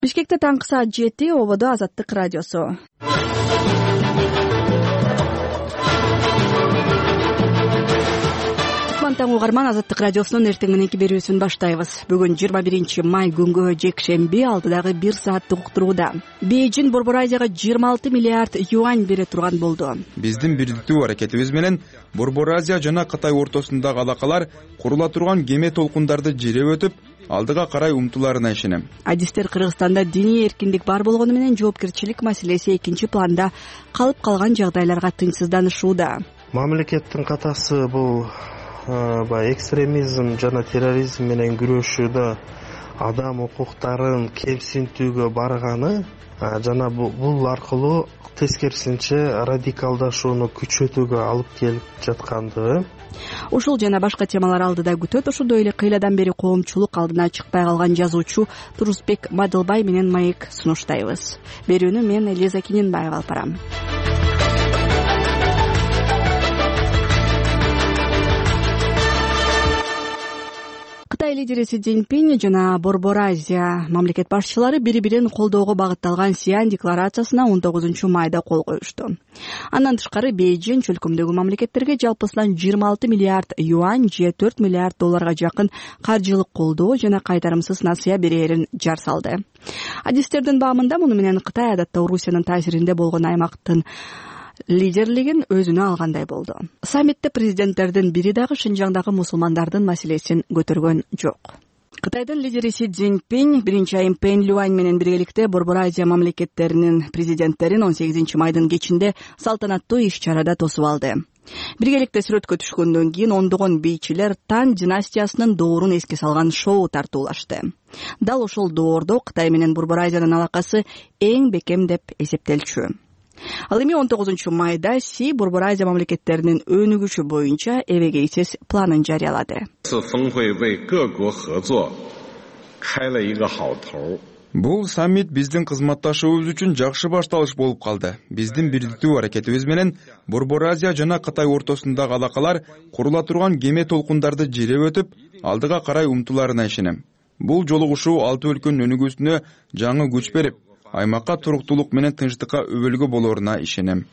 Бишкекте таңкы саат 7 ободо Азаттык радиосу. Таң угарман, Азаттык радиосунун эртең мененки берүүсүн баштайбыз. Бүгүн 21 май күнгө жекшемби алдыдагы 1 сааттык уктурууда. Бейжин Борбор Азияга 26 миллиард юань бере турган болду. Биздин бирдиктүү аракетибиз менен Борбор Азия жана Кытай ортосундагы алакалар курула турган кеме толкундарды жиреп өтүп, алдыга карай умтуларына ишенем. Адистер Кыргызстанда диний эркиндик бар болгону менен жоопкерчилик маселеси экинчи планда калып калган жагдайларга тынчсызданышууда. Мамлекеттин катасы бул экстремизм жана терроризм менен күрөшүүдө адам укуктарын кемсинтүүгө барганы жана бул аркылуу тескерисинче радикалдашууну күчөтүүгө алып келип жаткандыгы. Ушул жана башка темалар алдыда күтөт. Ошондой эле кыйладан бери коомчулук алдына чыкпай калган жазуучу Турусбек Мадылбай менен маек сунуштайбыз. Берүүнү мен Элиза Киненбаева алып барам. Кытай лидери Си Цзиньпин жана Борбор Азия мамлекет башчылары бири-бирин колдоого багытталган Сиань декларациясына 19 майда кол коюшту. Андан тышкары Бейжин чөлкөмдөгү мамлекеттерге жалпысынан 26 миллиард юань же 4 миллиард долларга жакын каржылык колдоо жана кайтарымсыз насыя берээрин жар салды. Адистердин баамында муну менен Кытай адатта Орусиянын таасиринде болгон аймактын лидерлигин өзүнө алгандай болду. Саммитте президенттердин бири дагы Шинжаңдагы мусулмандардын маселесин көтөргөн жок. Кытайдын лидери Си Цзиньпин биринчи айым Пен Люань менен биргеликте Борбор Азия мамлекеттеринин президенттерин 18 майдын кечинде салтанаттуу иш-чарада тосуп алды. Биргеликте сүрөткө түшкөндөн кийин ондогон бийчилер Тан династиясынын доорун эске салган шоу тартуулашты. Дал ошол доордо Кытай менен Борбор Азиянын алакасы эң бекем деп эсептелчү. Ал эми 19 майда Си Борбор Азия мамлекеттеринин өнүгүшү боюнча эбегейсиз планын жарыялады. Бул саммит биздин кызматташуубуз үчүн жакшы башталыш болуп калды. Биздин бирдиктүү аракетибиз менен Борбор Азия жана Кытай ортосундагы алакалар курула турган кеме толкундарды жиреп өтүп, алдыга карай умтуларына ишенем. Бул жолугушуу алты өлкөнүн өнүгүүсүнө жаңы күч берип, аймакка туруктуулук менен тынчтыкка өбөлгө болоруна ишенем.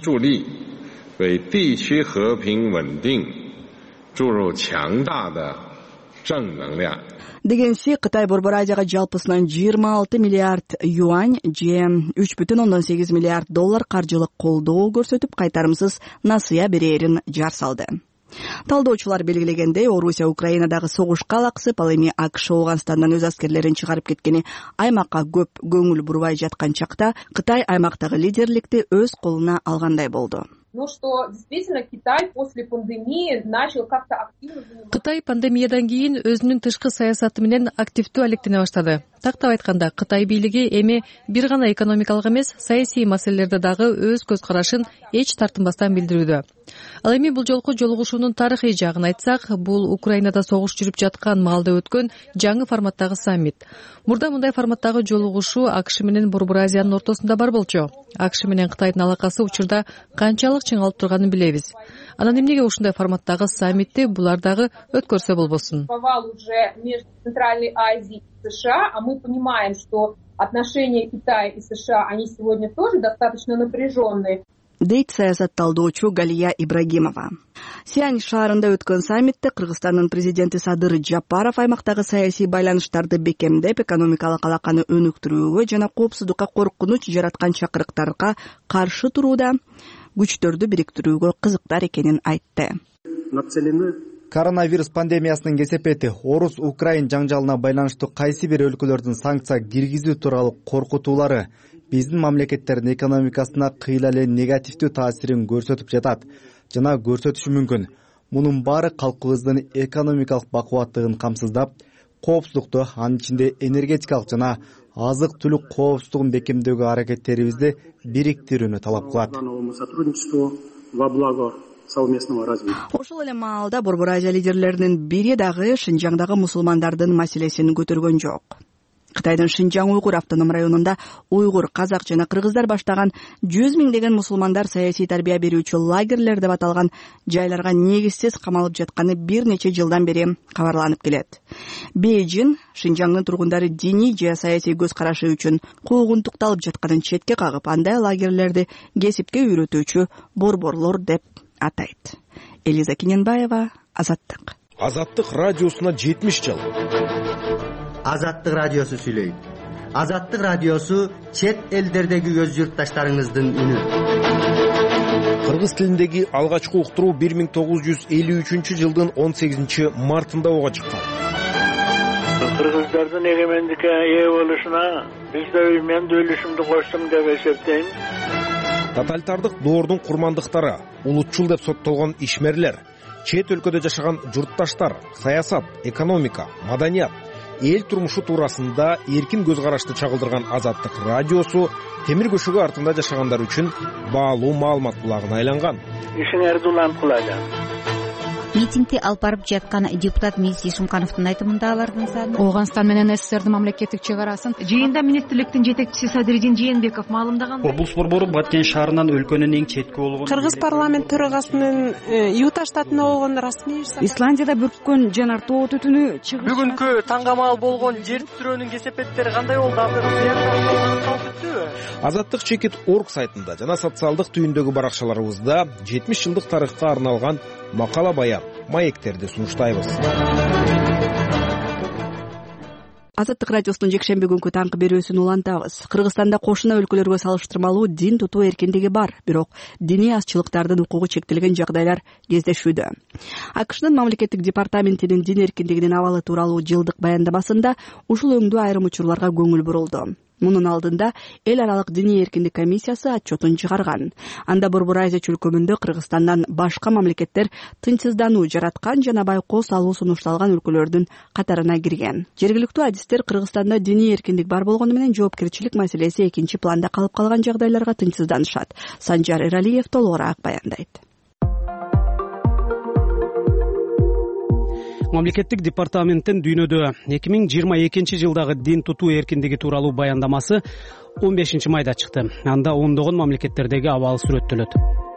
Дегенси Кытай Борбор Азияга жалпысынан 26 миллиард юань же 3,8 миллиард доллар каржылык колдоо көрсөтүп, кайтарымсыз насыя берээрин жар салды. Талдоочулар белгилегендей, Орусия Украинадагы согушка алаксып, ал эми АКШ Ооганстандан өз аскерлерин чыгарып кеткени аймакка көп көңүл бурбай жаткан чакта Кытай аймактагы лидерликти өз колуна алгандай болду. Кытай пандемиядан кийин өзүнүн тышкы саясаты менен активдүү алектене баштады. Тактап айтканда, Кытай бийлиги эми бир гана экономикалык эмес, саясий маселелерде дагы өз көз карашын эч тартынбастан билдирүүдө. Ал эми бул жолку жолугушуунун тарыхый жагын айтсак, бул Украинада согуш жүрүп жаткан маалда өткөн жаңы форматтагы саммит. Мурда мындай форматтагы жолугушуу АКШ менен Борбор Азиянын ортосунда бар болчу. АКШ менен Кытайдын алакасы учурда канчалык чыңалып турганын билебиз. Анан эмнеге ушундай форматтагы саммитти булар дагы өткөрсө болбосун? США, а мы понимаем, что отношения Китая и США, они сегодня тоже достаточно напряженные. Дейт саясатталдоочу Галия Ибрагимова. Сиань шаарында өткөн саммитте Кыргызстандын президенти Садыр Жапаров аймактагы саясий байланыштарды бекемдеп, экономикалык алаканы өнүктүрүүгө жана коопсуздукка коркунуч жараткан чакырыктарга каршы турууда күчтөрдү бириктирүүгө кызыктар экенин айтты. Коронавирус пандемиясынын кесепети Орус-Украин жаңжалына байланыштуу кайсы бир өлкөлөрдүн санкция киргизүү тууралуу коркутуулары биздин мамлекеттердин экономикасына кыйла эле негативдүү таасирин көрсөтүп жатат жана көрсөтүшү мүмкүн. Мунун баары калкыбыздын экономикалык бакубаттыгын камсыздап, коопсуздукту, анын ичинде энергетикалык жана азык-түлүк коопсуздугун бекемдөөгө аракеттерибизди бириктирүүнү талап кылат. Ошол эле маалда Борбор Азия лидерлеринин бири дагы Шинжаңдагы мусулмандардын маселесин көтөргөн жок. Кытайдын Шинжаң уйгур автоном районунда уйгур, казак жана кыргыздар баштаган 100 миңдеген мусулмандар саясий тарбия берүүчү лагерлер деп аталган жайларга негизсиз камалып жатканы бир нече жылдан бери кабарланып келет. Бейжин Шинжаңдын тургундары диний же саясий көз карашы үчүн куугунтукталып жатканын четке кагып, андай лагерлерди кесипке үйрөтүүчү борборлор деп атайт. Элиза Кененбаева, Азаттык. Азаттык радиосуна 70 жыл. Азаттык радиосу сүйлөйт. Азаттык радиосу чет элдердеги өз журтташтарыңыздын үнү. Кыргыз тилиндеги алгачкы уктуруу 1953 жылдын 18 мартында ого чыккан. Кыргыздардын эгемендикке ээ болушуна мен да үлүшүмдү коштум деп эсептейм. Тоталитардык доордун курмандыктары, улутчул деп соттолгон ишмерлер, чет өлкөдө жашаган журтташтар, саясат, экономика, маданият, эл турмушу туурасында эркин көз карашты чагылдырган Азаттык радиосу темир көшөгү артында жашагандар үчүн баалуу маалымат булагына айланган. Ишиңерди улант кылайлы. Митингди алып барып жаткан депутат Миз Ишимкановдун айтымында алардын саны Ооганстан менен СССРдин мамлекеттик чек арасын жыйында министрликтин жетекчиси Садыридин Жээнбеков маалымдаган. Облус борбору Баткен шаарынан өлкөнүн эң четки болгон Кыргыз парламент төрагасынын Юта штатына болгон расмий Исландияда бүрккөн жанар тоо түтүнү чыгыш. Бүгүнкү таңгамал болгон жер титирөөнүн кесепеттери кандай болду? Азаттык чекит.org сайтында жана социалдык түйүндөгү баракчаларыбызда 70 жылдык тарыхка арналган макала баян, маектерди сунуштайбыз. Азаттык радиосунун жекшемби күнкү таңкы берүүсүн улантабыз. Кыргызстанда кошуна өлкөлөргө салыштырмалуу дин тутуу эркиндиги бар, бирок диний азчылыктардын укугу чектелген жагдайлар кездешүүдө. АКШнын мамлекеттик департаментинин дин эркиндигинин абалы тууралуу жылдык баяндамасында ушул өңдүү айрым учурларга көңүл бурулду. Мунун алдында эл аралык диний эркиндик комиссиясы отчетун чыгарган. Анда Борбор Азия чөлкөмүндө Кыргызстандан башка мамлекеттер тынчсыздануу жараткан жана байкоо салуу сунушталган өлкөлөрдүн катарына кирген. Жергиликтүү адистер Кыргызстанда диний эркиндик бар болгону менен жоопкерчилик маселеси экинчи планда калып калган жагдайларга тынчсызданышат. Санжар Эралиев толугураак баяндайт. Мамлекеттик департаменттин дүйнөдө 2022 жылдагы дин тутуу эркиндиги тууралуу баяндамасы 15 майда чыкты. Анда ондогон мамлекеттердеги абал сүрөттөлөт.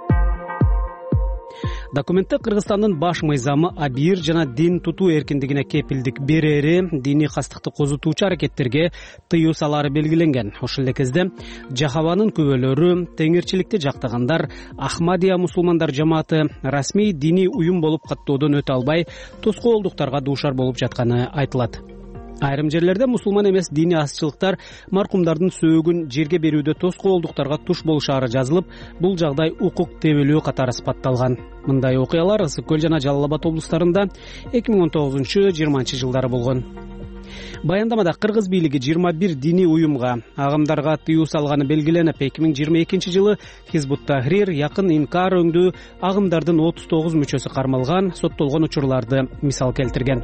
Документте Кыргызстандын баш мыйзамы абийир жана дин тутуу эркиндигине кепилдик берери, диний кастыкты козутуучу аракеттерге тыюу салаары белгиленген. Ошол эле кезде жахабанын күбөлөрү, теңирчиликти жактагандар, Ахмадия мусулмандар жамааты расмий диний уюм болуп каттоодон өтө албай, тоскоолдуктарга дуушар болуп жатканы айтылат. Айрым жерлерде мусулман эмес диний азчылыктар маркумдардын сөөгүн жерге берүүдө тоскоолдуктарга туш болушаары жазылып, бул жагдай укук тебелөө катары сыпатталган. Мындай окуялар Ысык Көл жана Жалал Абад облустарында 2019-20 жылдары болгон. Баяндамада Кыргыз бийлиги 21 диний уюмга, агымдарга тыюу салганы белгиленип, 2022 жылы Хизбут Тахрир, Якын Инкар өңдүү агымдардын 39 мүчөсү кармалган, соттолгон учурларды мисал келтирген.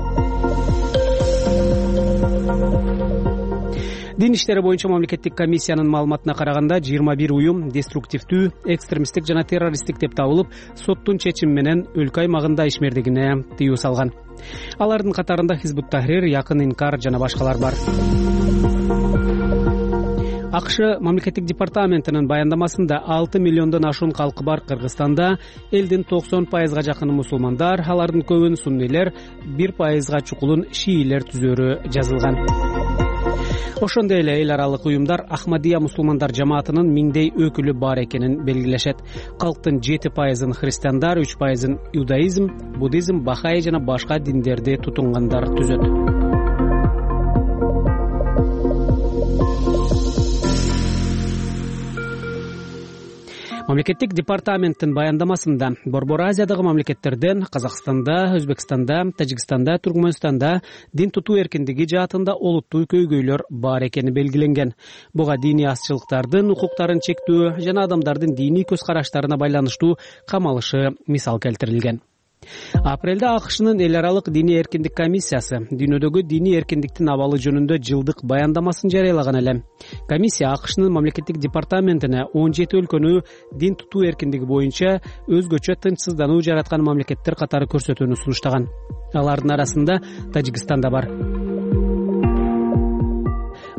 Дин иштери боюнча мамлекеттик комиссиянын маалыматына караганда 21 уюм деструктивдүү, экстремисттик жана террористтик деп табылып, соттун чечими менен өлкө аймагында ишмердигине тыюу салган. Алардын катарында Хизбут Тахрир, Якын Инкар жана башкалар бар. АКШ мамлекеттик департаментинин баяндамасында 6 миллиондон ашуун калкы бар Кыргызстанда элдин 90%га жакыны мусулмандар, алардын көбүн суннилер, 1%га чукулун шиилер түзөрү жазылган. Ошондой эле эл аралык уюмдар Ахмадия мусулмандар жамаатынын миңдей өкүлү бар экенин белгилешет. Калктын 7%-ын христиандар, 3%-ын иудаизм, буддизм, бахаи жана башка диндерди тутунгандар түзөт. Мамлекеттик департаменттин баяндамасында Борбор Азиядагы мамлекеттерден Казакстанда, Өзбекстанда, Тажикстанда, Туркменстанда дин тутуу эркиндиги жаатында олуттуу көйгөйлөр бар экени белгиленген. Буга диний азчылыктардын укуктарын чектөө жана адамдардын диний көз караштарына байланыштуу камалышы мисал келтирилген. Апрелде АКШнын эл аралык диний эркиндик комиссиясы дүйнөдөгү диний эркиндиктин абалы жөнүндө жылдык баяндамасын жарыялаган эле. Комиссия АКШнын мамлекеттик департаментине 17 өлкөнү дин тутуу эркиндиги боюнча өзгөчө тынчсыздануу жараткан мамлекеттер катары көрсөтүүнү сунуштаган. Алардын арасында Тажикстан да бар.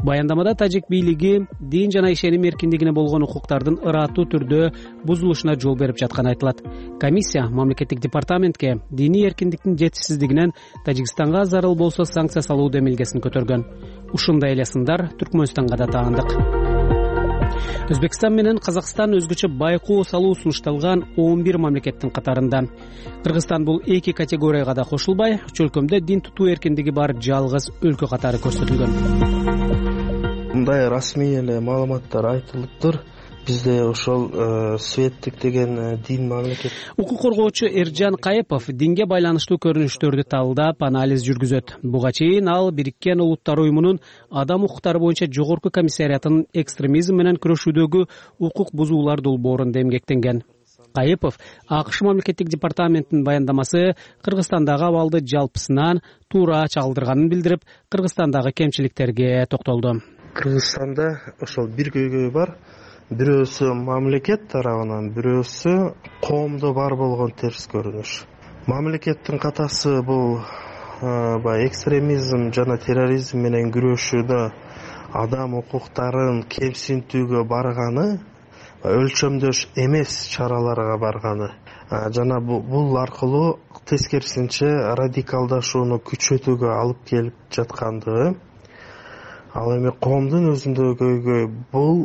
Баяндамада тажик бийлиги дин жана ишеним эркиндигине болгон укуктардын ыраттуу түрдө бузулушуна жол берип жатканы айтылат. Комиссия мамлекеттик департаментке диний эркиндиктин жетишсиздигинен Тажикстанга зарыл болсо санкция салуу демилгесин көтөргөн. Ушундай эле сындар Түркмөнстанга да таандык. Өзбекстан менен Казакстан өзгөчө байкоо салуу сунушталган 11 мамлекеттин катарында. Кыргызстан бул эки категорияга да кошулбай, чөлкөмдө дин тутуу эркиндиги бар жалгыз өлкө катары көрсөтүлгөн. Мындай расмий эле маалыматтар айтылыптыр. Бизде ошол светтик деген дин мамлекет. Укук коргоочу Эржан Кайыпов динге байланыштуу көрүнүштөрдү талдап, анализ жүргүзөт. Буга чейин ал Бириккен Улуттар уюмунун адам укуктары боюнча жогорку комиссариятынын экстремизм менен күрөшүүдөгү укук бузуулар долбоорунда эмгектенген. Кайыпов АКШ мамлекеттик департаментинин баяндамасы Кыргызстандагы абалды жалпысынан туура чагылдырганын билдирип, Кыргызстандагы кемчиликтерге токтолду. Кыргызстанда ошол бир көйгөй бар. Бирөөсү мамлекет тарабынан, бирөөсү коомдо бар болгон терс көрүнүш. Мамлекеттин катасы бул экстремизм жана терроризм менен күрөшүүдө адам укуктарын кемсинтүүгө барганы, өлчөмдөш эмес чараларга барганы жана бул аркылуу тескерисинче радикалдашууну күчөтүүгө алып келип жаткандыгы. Ал эми коомдун өзүндө көйгөй бул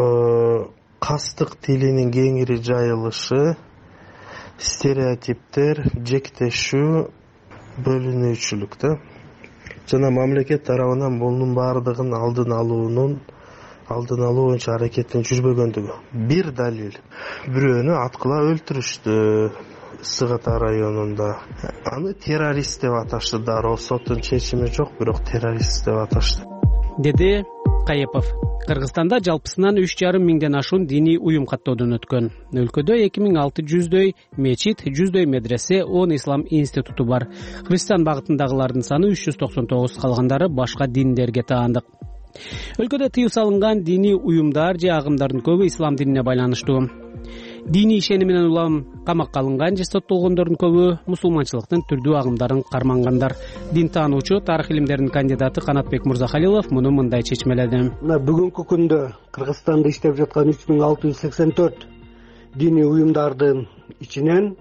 кастык тилинин кеңири жайылышы, стереотиптер, жектешүү, бөлүнүүчүлүк да. Жана мамлекет тарабынан бунун баардыгын алдын алуу боюнча аракеттин жүрбөгөндүгү. Бир далил. Бирөөнү аткыла өлтүрүштү Ысык Ата районунда. Аны террорист деп аташты, дароо соттун чечими жок, бирок террорист деп аташты. Деди Кайыпов. Кыргызстанда жалпысынан 3,5 миңден ашуун диний уюм каттоодон өткөн. Өлкөдө 2600дөй мечит, 100дөй медресе, 10 ислам институту бар. Христиан багытындагылардын саны 399, калгандары башка диндерге таандык. Өлкөдө тыюу салынган диний уюмдар же агымдардын көбү ислам динине байланыштуу. Диний ишеними менен улам камакка алынган же соттолгондордун көбү мусулманчылыктын түрдүү агымдарын кармангандар. Дин таануучу, тарых илимдеринин кандидаты Канатбек Мурзахалилов муну мындай чечмеледи. Бүгүнкү күндө Кыргызстанда иштеп жаткан 3684 диний уюмдардын ичинен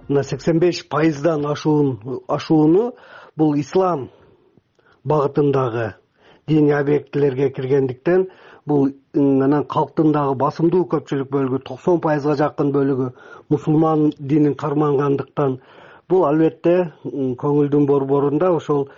85%дан ашууну бул ислам багытындагы диний объектилерге киргендиктен, бул анан калктын дагы басымдуу көпчүлүк бөлүгү 90%га жакын бөлүгү мусулман динин кармангандыктан, бул албетте көңүлдүн борборунда ошол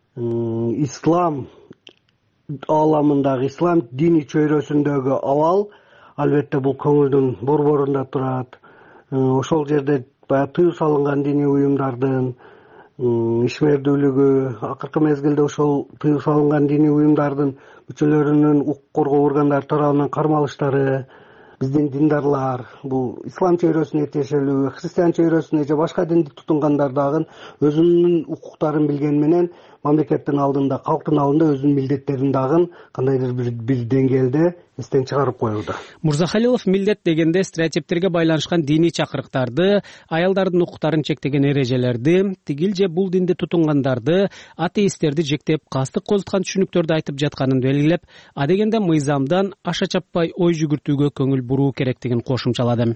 ислам ааламындагы, ислам диний чөйрөсүндөгү абал албетте бул көңүлдүн борборунда турат. Ошол жерде баягы тыюу салынган диний уюмдардын ишмердүүлүгү, акыркы мезгилде ошол тыюу салынган диний уюмдардын мүчөлөрүнүн укук коргоо органдары тарабынан кармалыштары, биздин диндарлар бул ислам чөйрөсүнө тиешелүү, христиан чөйрөсүнө же башка динди тутунгандар дагы өзүнүн укуктарын билгени менен мамлекеттин алдында, калктын алдында өзүнүн милдеттерин дагы кандайдыр бир деңгээлде эстен чыгарып коюуда. Мурзахалилов милдет дегенде стереотиптерге байланышкан диний чакырыктарды, аялдардын укуктарын чектеген эрежелерди, тигил же бул динди тутунгандарды, атеисттерди жектеп, кастык козуткан түшүнүктөрдү айтып жатканын белгилеп, адегенде мыйзамдан аша чаппай ой жүгүртүүгө көңүл буруу керектигин кошумчалады.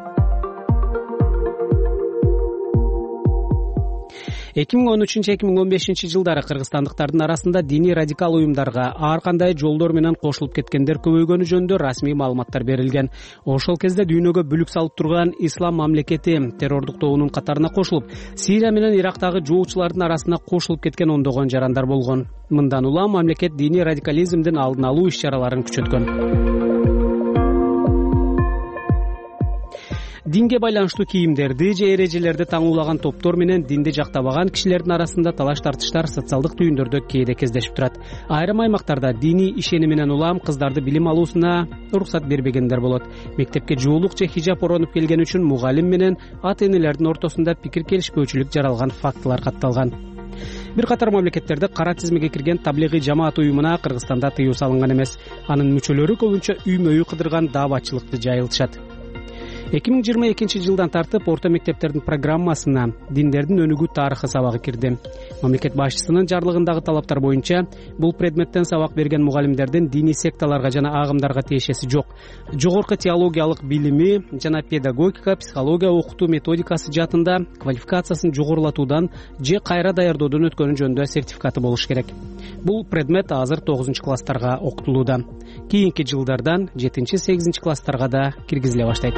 2013-2015 жылдары кыргызстандыктардын арасында диний радикал уюмдарга ар кандай жолдор менен кошулуп кеткендер көбөйгөнү жөнүндө расмий маалыматтар берилген. Ошол кезде дүйнөгө бүлүк салып турган ислам мамлекети террордук тобунун катарына кошулуп, Сирия менен Ирактагы жоочулардын арасына кошулуп кеткен ондогон жарандар болгон. Мындан улам мамлекет диний радикализмдин алдын алуу иш-чараларын күчөткөн. Динге байланыштуу кийимдерди же эрежелерди таңуулаган топтор менен динди жактабаган кишилердин арасында талаш тартыштар социалдык түйүндөрдө кээде кездешип турат. Айрым аймактарда диний ишеними менен улам кыздарды билим алуусуна уруксат бербегендер болот. Мектепке жуулук же хижап оронуп келгени үчүн мугалим менен ата энелердин ортосунда пикир келишпөөчүлүк жаралган фактылар катталган. Бир катар мамлекеттерде кара тизмеге кирген таблигый жамаат уюмуна Кыргызстанда тыюу салынган эмес. Анын мүчөлөрү көбүнчө үймө үй кыдырган дааватчылыкты жайылтышат. 2022 тартып орто мектептердин программасына диндердин өнүгүү тарыхы сабагы кирди. Мамлекет башчысынын жарлыгындагы талаптар боюнча бул предметтен сабак берген мугалимдердин диний секталарга жана агымдарга тиешеси жок. Жогорку теологиялык билими жана педагогика, психология окутуу методикасы жаатында квалификациясын жогорулатуудан же кайра даярдоодон өткөнү жөнүндө сертификаты болуш керек. Бул предмет азыр 9-класстарга окутулууда. Кийинки жылдардан 7-8 класстарга да киргизиле баштайт.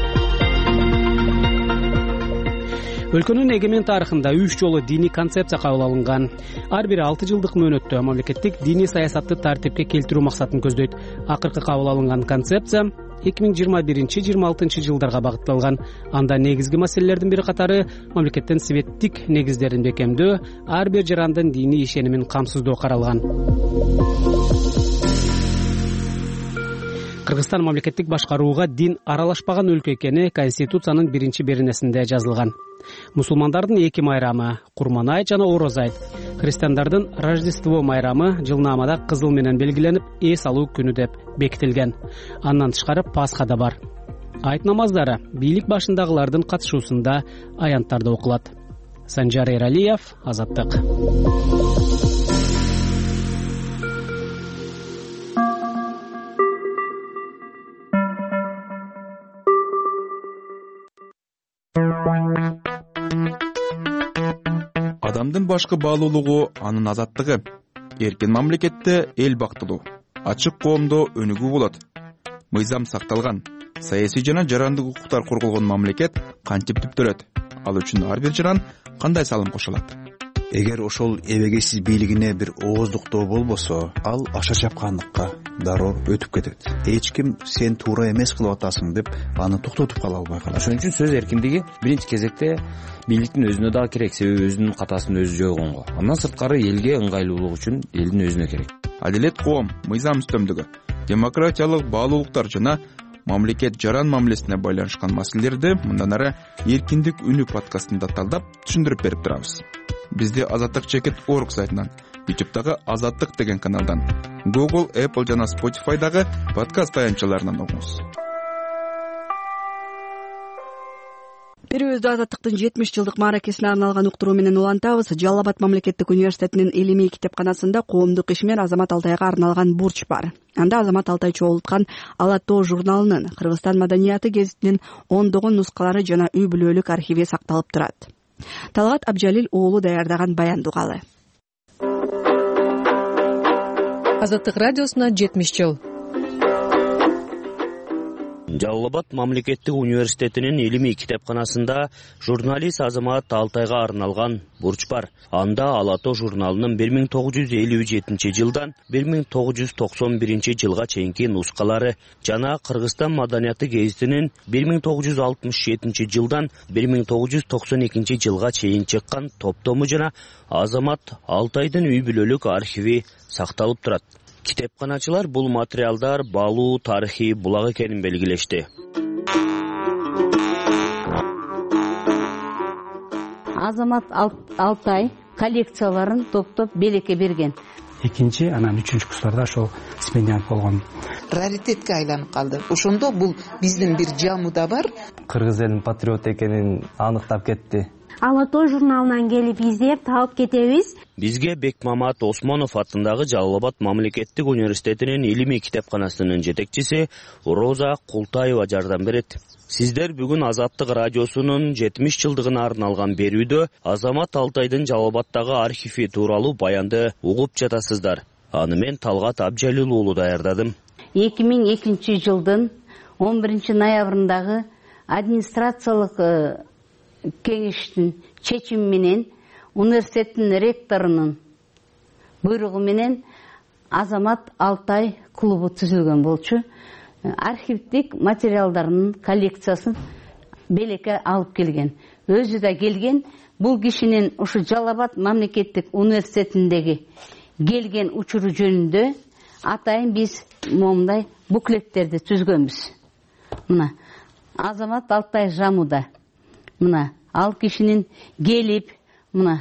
Өлкөнүн эгемен тарыхында 3 жолу диний концепция кабыл алынган. Ар бири 6 жылдык мөөнөттө мамлекеттик диний саясатты тартипке келтирүү максатын көздөйт. Акыркы кабыл алынган концепция 2021-26 жылдарга багытталган. Анда негизги маселелердин бири катары мамлекеттин светтик негиздерин бекемдөө, ар бир жарандын диний ишенимин камсыздоо каралган. Кыргызстан мамлекеттик башкарууга дин аралашпаган өлкө экени Конституциянын 1-беренесинде жазылган. Мусулмандардын 2 майрамы — Курман айт жана Ороз айт, христиандардын Рождество майрамы жылнаамада кызыл менен белгиленип, эс алуу күнү деп бекитилген. Андан тышкары Пасха да бар. Айт намаздары бийлик башындагылардын катышуусунда аянттарда окулат. Санжар Эралиев, Азаттык. Адамдын башкы баалуулугу анын азаттыгы. Эркин мамлекетте эл бактылуу, ачык коомдо өнүгүү болот. Мыйзам сакталган, саясий жана жарандык укуктар корголгон мамлекет кантип түптөлөт? Ал үчүн ар бир жаран кандай салым кошулат? Эгер ошол эбегейсиз бийлигине бир ооздуктоо болбосо, ал аша чапкандыкка дароо өтүп кетет. Эч ким сен туура эмес кылып атасың деп аны токтотуп кала албай калат. Ошон үчүн сөз эркиндиги биринчи кезекте бийликтин өзүнө дагы керек, себеби өзүнүн катасын өзү жойгонго. Андан сырткары элге ыңгайлуулук үчүн элдин өзүнө керек. Адилет коом, мыйзам үстөмдүгү, демократиялык баалуулуктар жана мамлекет жаран мамилесине байланышкан маселелерди мындан ары эркиндик үнү подкастында талдап түшүндүрүп берип турабыз. Бизди azattik.org сайтынан, YouTube'дагы Азаттык деген каналдан, Google, Apple жана Spotify'дагы подкаст таянчаларынан угуңуз. Берүүбүздү Азаттыктын 70 жылдык мааракесине арналган уктуруу менен улантабыз. Жалал Абад мамлекеттик университетинин илимий китепканасында коомдук ишмер Азамат Алтайга арналган бурч бар. Анда Азамат Алтай чогулткан Ала тоо журналынын, Кыргызстан маданияты гезитинин ондогон нускалары жана үй бүлөлүк архиви сакталып турат. Талгат Абжалил уулу даярдаган баянды угалы. Азаттык радиосуна 70 жыл. Жалал Абад мамлекеттик университетинин илимий китепканасында журналист Азамат Алтайга арналган бурч бар. Анда Ала тоо журналынын 1957 жылдан 1991 жылга чейинки нускалары жана Кыргызстан маданияты гезитинин 1967 жылдан 1992 жылга чейин чыккан топтому жана Азамат Алтайдын үй бүлөлүк архиви сакталып турат. Китепканачылар бул материалдар баалуу тарыхый булак экенин белгилешти. Азамат Алтай коллекцияларын топтоп белекке берген. Экинчи, анан үчүнчү курстарда ошол стипендиант болгон. Раритетке айланып калды. Ошондо бул биздин бир жамуда бар. Кыргыз элинин патриот экенин аныктап кетти. Ала тоо журналынан келип издеп таап кетебиз. Бизге Бекмамат Осмонов атындагы Жалал Абад мамлекеттик университетинин илимий китепканасынын жетекчиси Роза Култаева жардам берет. Сиздер бүгүн Азаттык радиосунун 70 жылдыгына арналган берүүдө Азамат Алтайдын Жалал Абаддагы архиви тууралуу баянды угуп жатасыздар. Аны мен Талгат Абжалил уулу даярдадым. 2002 жылдын 11 ноябрындагы администрациялык кеңештин чечими менен университеттин ректорунун буйругу менен Азамат Алтай клубу түзүлгөн болчу. Архивдик материалдарынын коллекциясын белекке алып келген. Өзү да келген. Бул кишинин ушу Жалал Абад мамлекеттик университетиндеги келген учуру жөнүндө атайын биз момундай буклеттерди түзгөнбүз. Мына Азамат Алтай жамуда. Мына ал кишинин келип, мына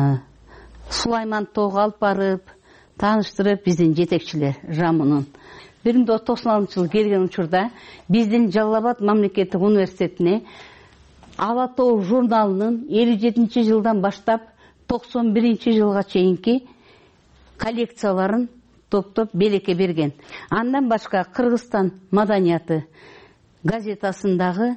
Сулайман тоого алып барып, тааныштырып биздин жетекчилер жамынын. 1996 жылы келген учурда биздин Жалал Абад мамлекеттик университетине Ала Тоо журналынын 57 жылдан баштап 91 жылга чейинки коллекцияларын топтоп белекке берген. Андан башка Кыргызстан маданияты газетасындагы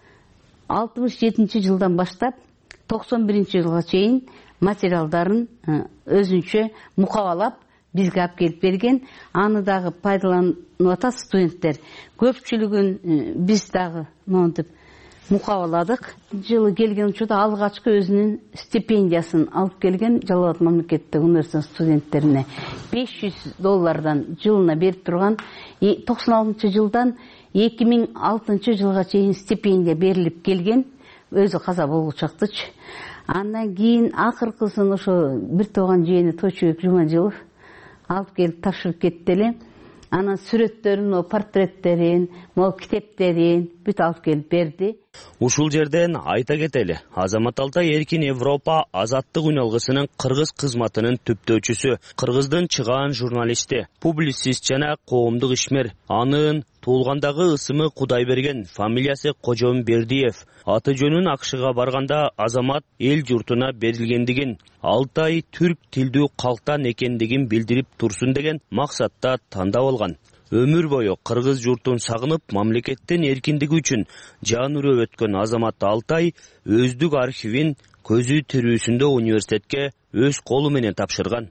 67 жылдан баштап 91 жылга чейин материалдарын өзүнчө мукабалап бизге алып келип берген. Аны дагы пайдаланып атат студенттер. Көпчүлүгүн биз дагы монтип мукабаладык. Жылы келген учурда алгачкы өзүнүн стипендиясын алып келген Жалал Абад мамлекеттик университет студенттерине $500 жылына берип турган. 96 жылдан 2006 жылга чейин стипендия берилип келген. Өзү каза болгучактычы. Андан кийин акыркысын ошо бир тууган жээни Тойчубек Жумажылов алып келип тапшырып кетти эле. Анан сүрөттөрүн, портреттерин, китептерин бүт алып келип берди. Ушул жерден айта кетели, Азамат Алтай Эркин Европа азаттык үналгысынын кыргыз кызматынын түптөөчүсү, кыргыздын чыгаан журналисти, публицист жана коомдук ишмер. Анын туулгандагы ысымы Кудайберген, фамилиясы Кожомбердиев. Аты жөнүн АКШга барганда Азамат эл журтуна берилгендигин, Алтай түрк тилдүү калктан экендигин билдирип турсун деген максатта тандап алган. Өмүр бою кыргыз журтун сагынып, мамлекеттин эркиндиги үчүн жан үрөп өткөн Азамат Алтай өздүк архивин көзү тирүүсүндө университетке өз колу менен тапшырган.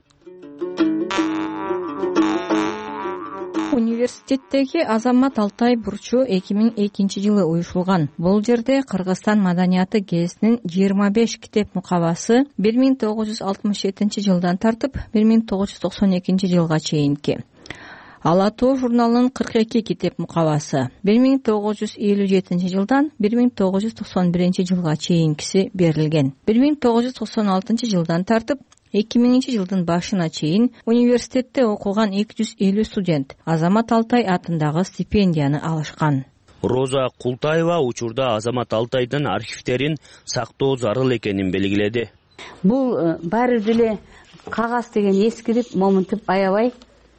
Университеттеги Азамат Алтай бурчу 2002 жылы уюшулган. Бул жерде Кыргызстан маданияты гезитинин 25 китеп мукабасы 1967 жылдан тартып 1992 жылга чейинки. Ала Тоо журналынын 42 китеп мукабасы 1957 жылдан 1991 жылга чейинкиси берилген. 1996 жылдан тартып 2000 жылдын башына чейин университетте окуган 250 студент Азамат Алтай атындагы стипендияны алышкан. Роза Култаева учурда Азамат Алтайдын архивтерин сактоо зарыл экенин белгиледи. Бул баары бир эле кагаз деген эскирип, момунтип аябай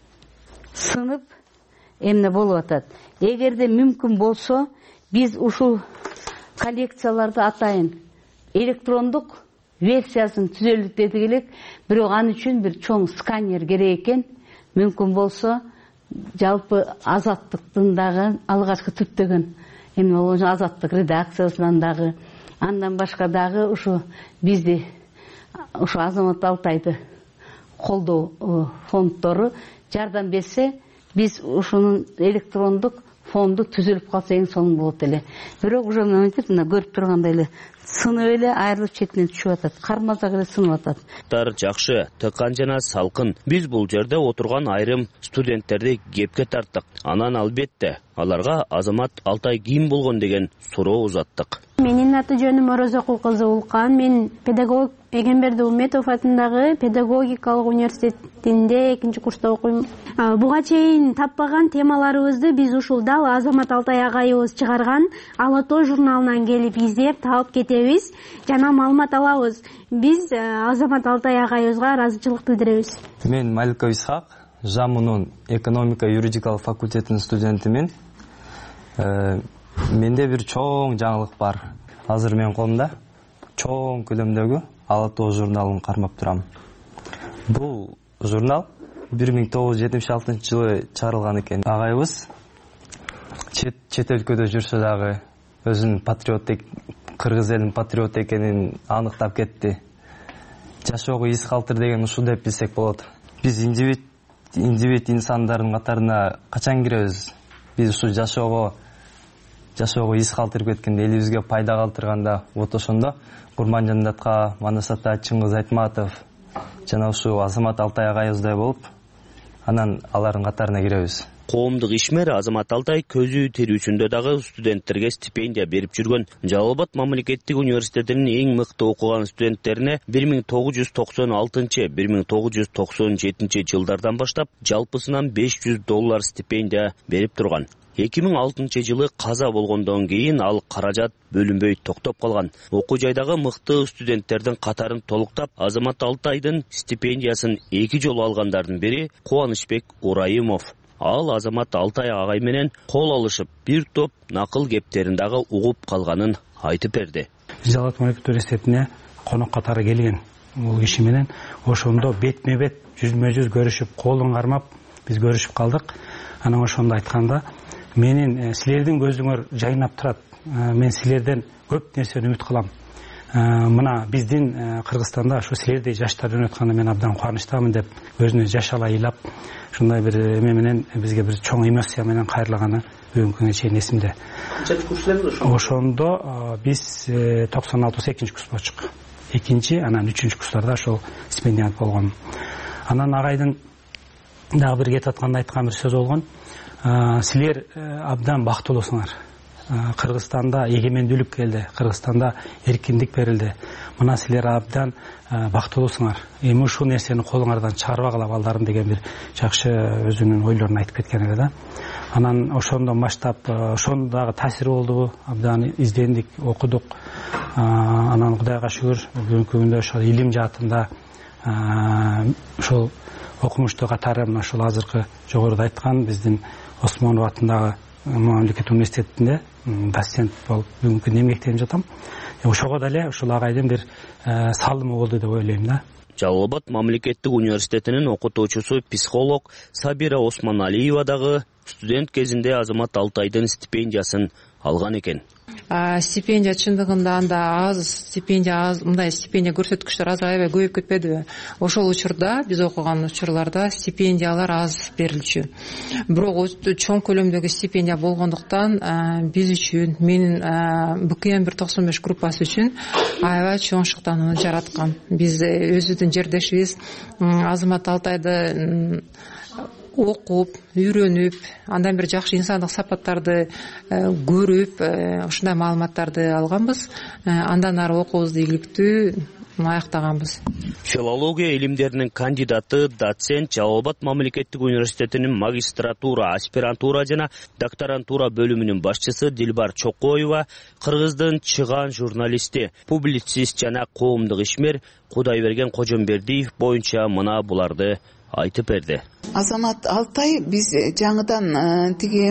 сынып эмне болуп атат. Эгерде мүмкүн болсо, биз ушул коллекцияларды атайын электрондук версиясын түзөлүп дедик элек. Бирок ал үчүн бир чоң сканер керек экен. Мүмкүн болсо, жалпы азаттыктын дагы алгачкы түптөгөн эмне болгон азаттык редакциясынан дагы, андан башка дагы ушу бизди ушу Азамат Алтайды колдоо фонддору жардам берсе, биз ушунун электрондук фонду түзүлүп калса эң сонун болот эле. Бирок уже мына көрүп тургандай эле сынып эле айрылып четинен түшүп атат. Кармазак эле сынып атат. Жакшы, тыкан жана салкын. Биз бул жерде отурган айрым студенттерди кепке тарттык. Анан албетте аларга Азамат Алтай ким болгон деген суроо узаттык. Менин аты жөнүм Орозокул кызы Улкан. Мен педагог Эгемберди Уметов атындагы педагогикалык университетинде 2-курста окуйм. Буга чейин таппаган темаларыбызды биз ушул дал Азамат Алтай агайыбыз чыгарган Ала Тоо журналынан келип издеп таап кетебиз жана маалымат алабыз. Биз Азамат Алтай агайыбызга ыраазычылык билдиребиз. Мен Маликов Исхак, ЖАМУнун экономика юридикалык факультетинин студентимин. Менде бир чоң жаңылык бар. Азыр менин колумда чоң көлөмдөгү Ала Тоо журналын кармап турам. Бул журнал 1976 жылы чыгарылган экен. Агайыбыз чет өлкөдө жүрсө дагы өзүнүн патриоттук, кыргыз элинин патриот экенин аныктап кетти. Жашоого из калтыр деген ушул деп билсек болот. Биз индивид инсандардын катарына качан киребиз? Биз ушу жашоого из калтырып кеткенде, элибизге пайда калтырганда вот ошондо Курманжан Датка, Манас Ата, Чыңгыз Айтматов жана ушу Азамат Алтай агайыбыздай болуп, анан алардын катарына киребиз. Коомдук ишмер Азамат Алтай көзү тирүүсүндө дагы студенттерге стипендия берип жүргөн. Жалал Абад мамлекеттик университетинин эң мыкты окуган студенттерине 1996-1997 жылдардан баштап жалпысынан $500 стипендия берип турган. 2006 жылы каза болгондон кийин ал каражат бөлүнбөй токтоп калган. Окуу жайдагы мыкты студенттердин катарын толуктап, Азамат Алтайдын стипендиясын 2 жолу алгандардын бири Кубанычбек Урайымов. ал Азамат Алтай агай менен кол алышып бир топ накыл кептерин дагы угуп калганын айтып берди. Жалат мамлекеттик университетине конок катары келген бул киши менен ошондо бетме бет жүзмө жүз көрүшүп, колун кармап биз көрүшүп калдык. Анан ошондо айтканда, менин силердин көзүңөр жайнап турат. Мен силерден көп нерсени үмүт кылам. Мына биздин Кыргызстанда ошо силердей жаштар өнөп атканда мен абдан кубанычтамын деп өзүнө жаш ала ыйлап, ушундай бир эме менен бизге бир чоң эмоция менен кайрылаганы бүгүнкү күнгө чейин эсимде. Канча курс элеңиз ошондо? Ошондо биз 96 экинчи курс болчук. Экинчи, анан үчүнчү курстарда ошол стипендиант болгон. Анан агайдын дагы бир кетип атканда айткан бир сөзү болгон. Силер абдан бактылуусуңар. Кыргызстанда эгемендүүлүк келди, Кыргызстанда эркиндик берилди. Мына силер абдан бактылуусуңар. Эми ушул нерсени колуңардан чыгарбагыла балдарым деген бир жакшы өзүнүн ойлорун айтып кеткен эле да. Анан ошондон баштап ошондо дагы таасири болдубу? Абдан издендик, окудук. Анан Кудайга шүгүр бүгүнкү күндө ошол илим жаатында ошол окумуштуу катары ошол азыркы жогоруда айткан биздин Осмонов атындагы мамлекеттик университетинде доцент болуп бүгүнкү күндө эмгектенип жатам. Ошого деле ушул агайдын бир салымы болду деп ойлойм да. Жалал Абад мамлекеттик университетинин окутуучусу психолог Сабира Осмоналиева дагы студент кезинде Азамат Алтайдын стипендиясын алган экен. Стипендия чындыгында анда мындай стипендия көрсөткүчтөр аз аябай көбөйүп кетпедиби? Ошол учурда биз окуган учурларда стипендиялар аз берилчү. Бирок чоң көлөмдөгү стипендия болгондуктан биз үчүн, менин БКМ 195 группасы үчүн аябай чоң шыктанууну жараткан. Биз өзүбүздүн жердешибиз Азамат Алтайды окуп, үйрөнүп, андан бир жакшы инсандык сапаттарды көрүп, ушундай маалыматтарды алганбыз. Андан ары окуубузду ийгиликтүү аяктаганбыз. Филология илимдеринин кандидаты, доцент, Жалал Абад мамлекеттик университетинин магистратура, аспирантура жана докторантура бөлүмүнүн башчысы Дилбар Чокоева Кыргыздын чыган журналисти, публицист жана коомдук ишмер Кудайберген Кожомбердиев боюнча мына буларды айтып берди. Азамат Алтай биз жаңыдан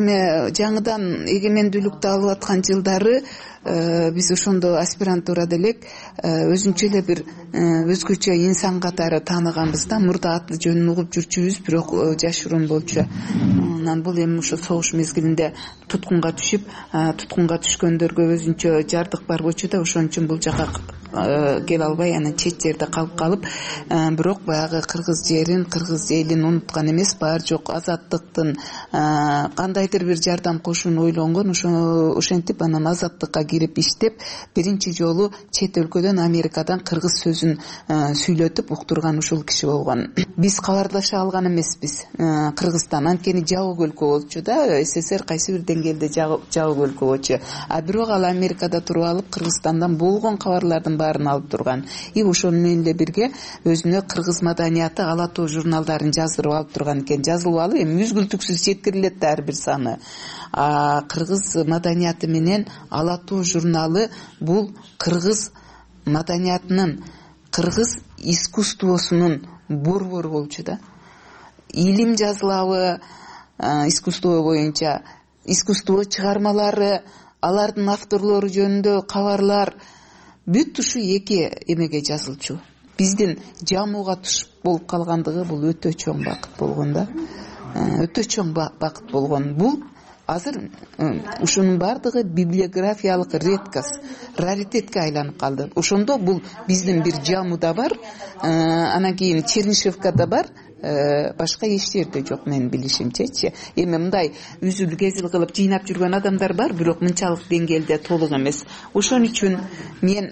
эгемендүүлүктү алып аткан жылдары биз ошондо аспирантурада элек өзүнчө эле бир өзгөчө инсан катары тааныганбыз да. Мурда аты жөнүн угуп жүрчүбүз, бирок жашыруун болчу. Анан бул эми ошо согуш мезгилинде туткунга түшкөндөргө өзүнчө жардык бар болчу да, ошон үчүн бул жака келе албай анан чет жерде калып бирок баягы кыргыз жерин, кыргыз элин унуткан эмес, баары жок азаттыктын кандайдыр бир жардам кошууну ойлонгон. Ошентип анан азаттыкка кирип иштеп, биринчи жолу чет өлкөдөн, Америкадан кыргыз сөзүн сүйлөтүп уктурган ушул киши болгон. Биз кабарлаша алган эмеспиз Кыргызстан, анткени жабык өлкө болчу да, СССР кайсы бир деңгээлде жабык өлкө болчу. Бирок ал Америкада туруп алып Кыргызстандан болгон кабарлардын баарын алып турган. Ошону менен эле бирге өзүнө кыргыз маданияты Ала тоо журналдарын жаздырып алып турган экен. Жазылып алып эми үзгүлтүксүз жеткирилет да ар бир саны. Кыргыз маданияты менен Ала тоо журналы бул кыргыз маданиятынын, кыргыз искусствосунун борбору болчу да. Илим жазылабы искусство боюнча, искусство чыгармалары, алардын авторлору жөнүндө кабарлар бүт ушу эки эмеге жазылчу. Биздин жамууга туш болуп калгандыгы бул өтө чоң бакыт болгон да. Өтө чоң бакыт болгон. Бул азыр ушунун бардыгы библиографиялык раритетке айланып калды. Ошондо бул биздин бир жамууда бар, анан кийин Чернышевкада бар, башка эч жерде жок менин билишимчечи. Эми мындай үзүл кезил кылып жыйнап жүргөн адамдар бар, бирок мынчалык деңгээлде толук эмес. Ошон үчүн мен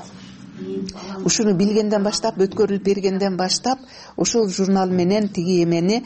ушуну билгенден баштап, өткөрүлүп бергенден баштап, ошол журнал менен тиги эмени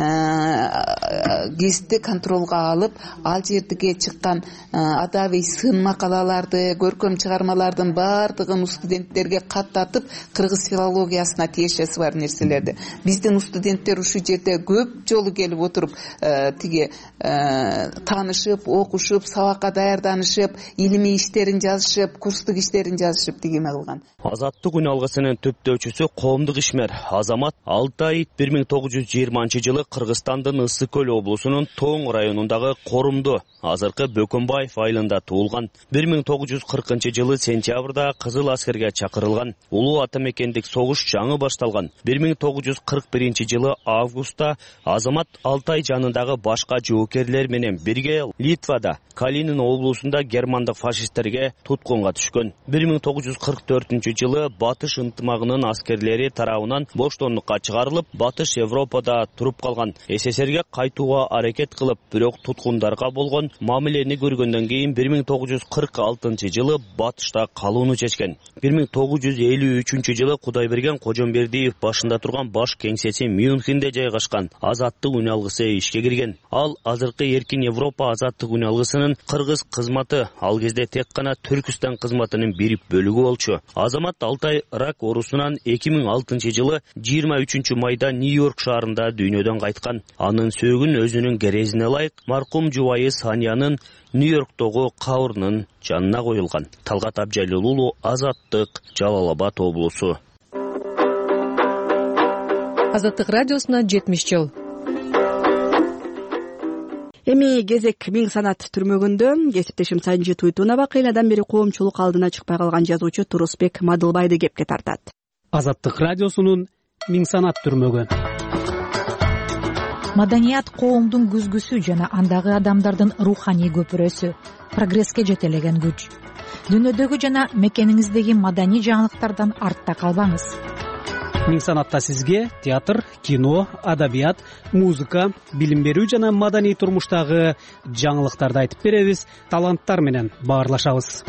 гезитти контролго алып, ал жердеги чыккан адабий сын макалаларды, көркөм чыгармалардын баардыгын студенттерге каттатып, кыргыз филологиясына тиешеси бар нерселерди. Биздин студенттер ушул жерде көп жолу келип отуруп, тиги таанышып, окушуп, сабакка даярданышып, илимий иштерин жазышып, курстук иштерин жазышып, тиги эме кылган. болгон. Азаттык үн алгысынын түптөөчүсү коомдук ишмер Азамат Алтай 1920 Кыргызстандын Ысык көл облусунун Тоң районундагы Корумду, азыркы Бөкөнбаев айылында туулган. 1940 сентябрда Кызыл аскерге чакырылган. Улуу ата мекендик согуш жаңы башталган. 1941 августта Азамат Алтай жанындагы башка жоокерлер менен бирге Литвада, Калинин облусунда германдык фашисттерге туткунга түшкөн. 1944 Батыш ынтымагынын аскерлери тарабынан боштондукка чыгарылып, Батыш Европада туруп калган. СССРге кайтууга аракет кылып, бирок туткундарга болгон мамилени көргөндөн кийин 1946 Батышта калууну чечкен. 1953 Кудайберген Кожомбердиев башында турган баш кеңсеси Мюнхенде жайгашкан Азаттык үн алгысы ишке кирген. Ал азыркы Эркин Европа Азаттык үн алгысынын кыргыз кызматы, ал кезде тек гана Түркүстан кызматынын бир бөлүгү болчу. Азамат Алтай рак оорусунан 2006 23 майда Нью-Йорк шаарында дүйнөдөн кайткан. Анын сөөгүн өзүнүн керезине ылайык маркум жубайы Саниянын Нью-Йорктогу кабырынын жанына коюлган. Талгат Абжалилулу, Азаттык, Жалал Абад облусу. Азаттык радиосуна 70 жыл. Эми кезек Миң Санат түрмөгүндө кесиптешим Санжи Туйтунова кыйнадан бери коомчулук алдына чыкпай калган жазуучу Турусбек Мадылбайды кепке тартат. Азаттык радиосунун Миң Санат түрмөгү. Маданият коомдун күзгүсү жана андагы адамдардын руханий көпүрөсү, прогресске жетелеген күч. Дүйнөдөгү жана мекениңиздеги маданий жаңылыктардан артта калбаңыз. Миң Санатта сизге театр, кино, адабият, музыка, билим берүү жана маданий турмуштагы жаңылыктарды айтып беребиз, таланттар менен баарлашабыз.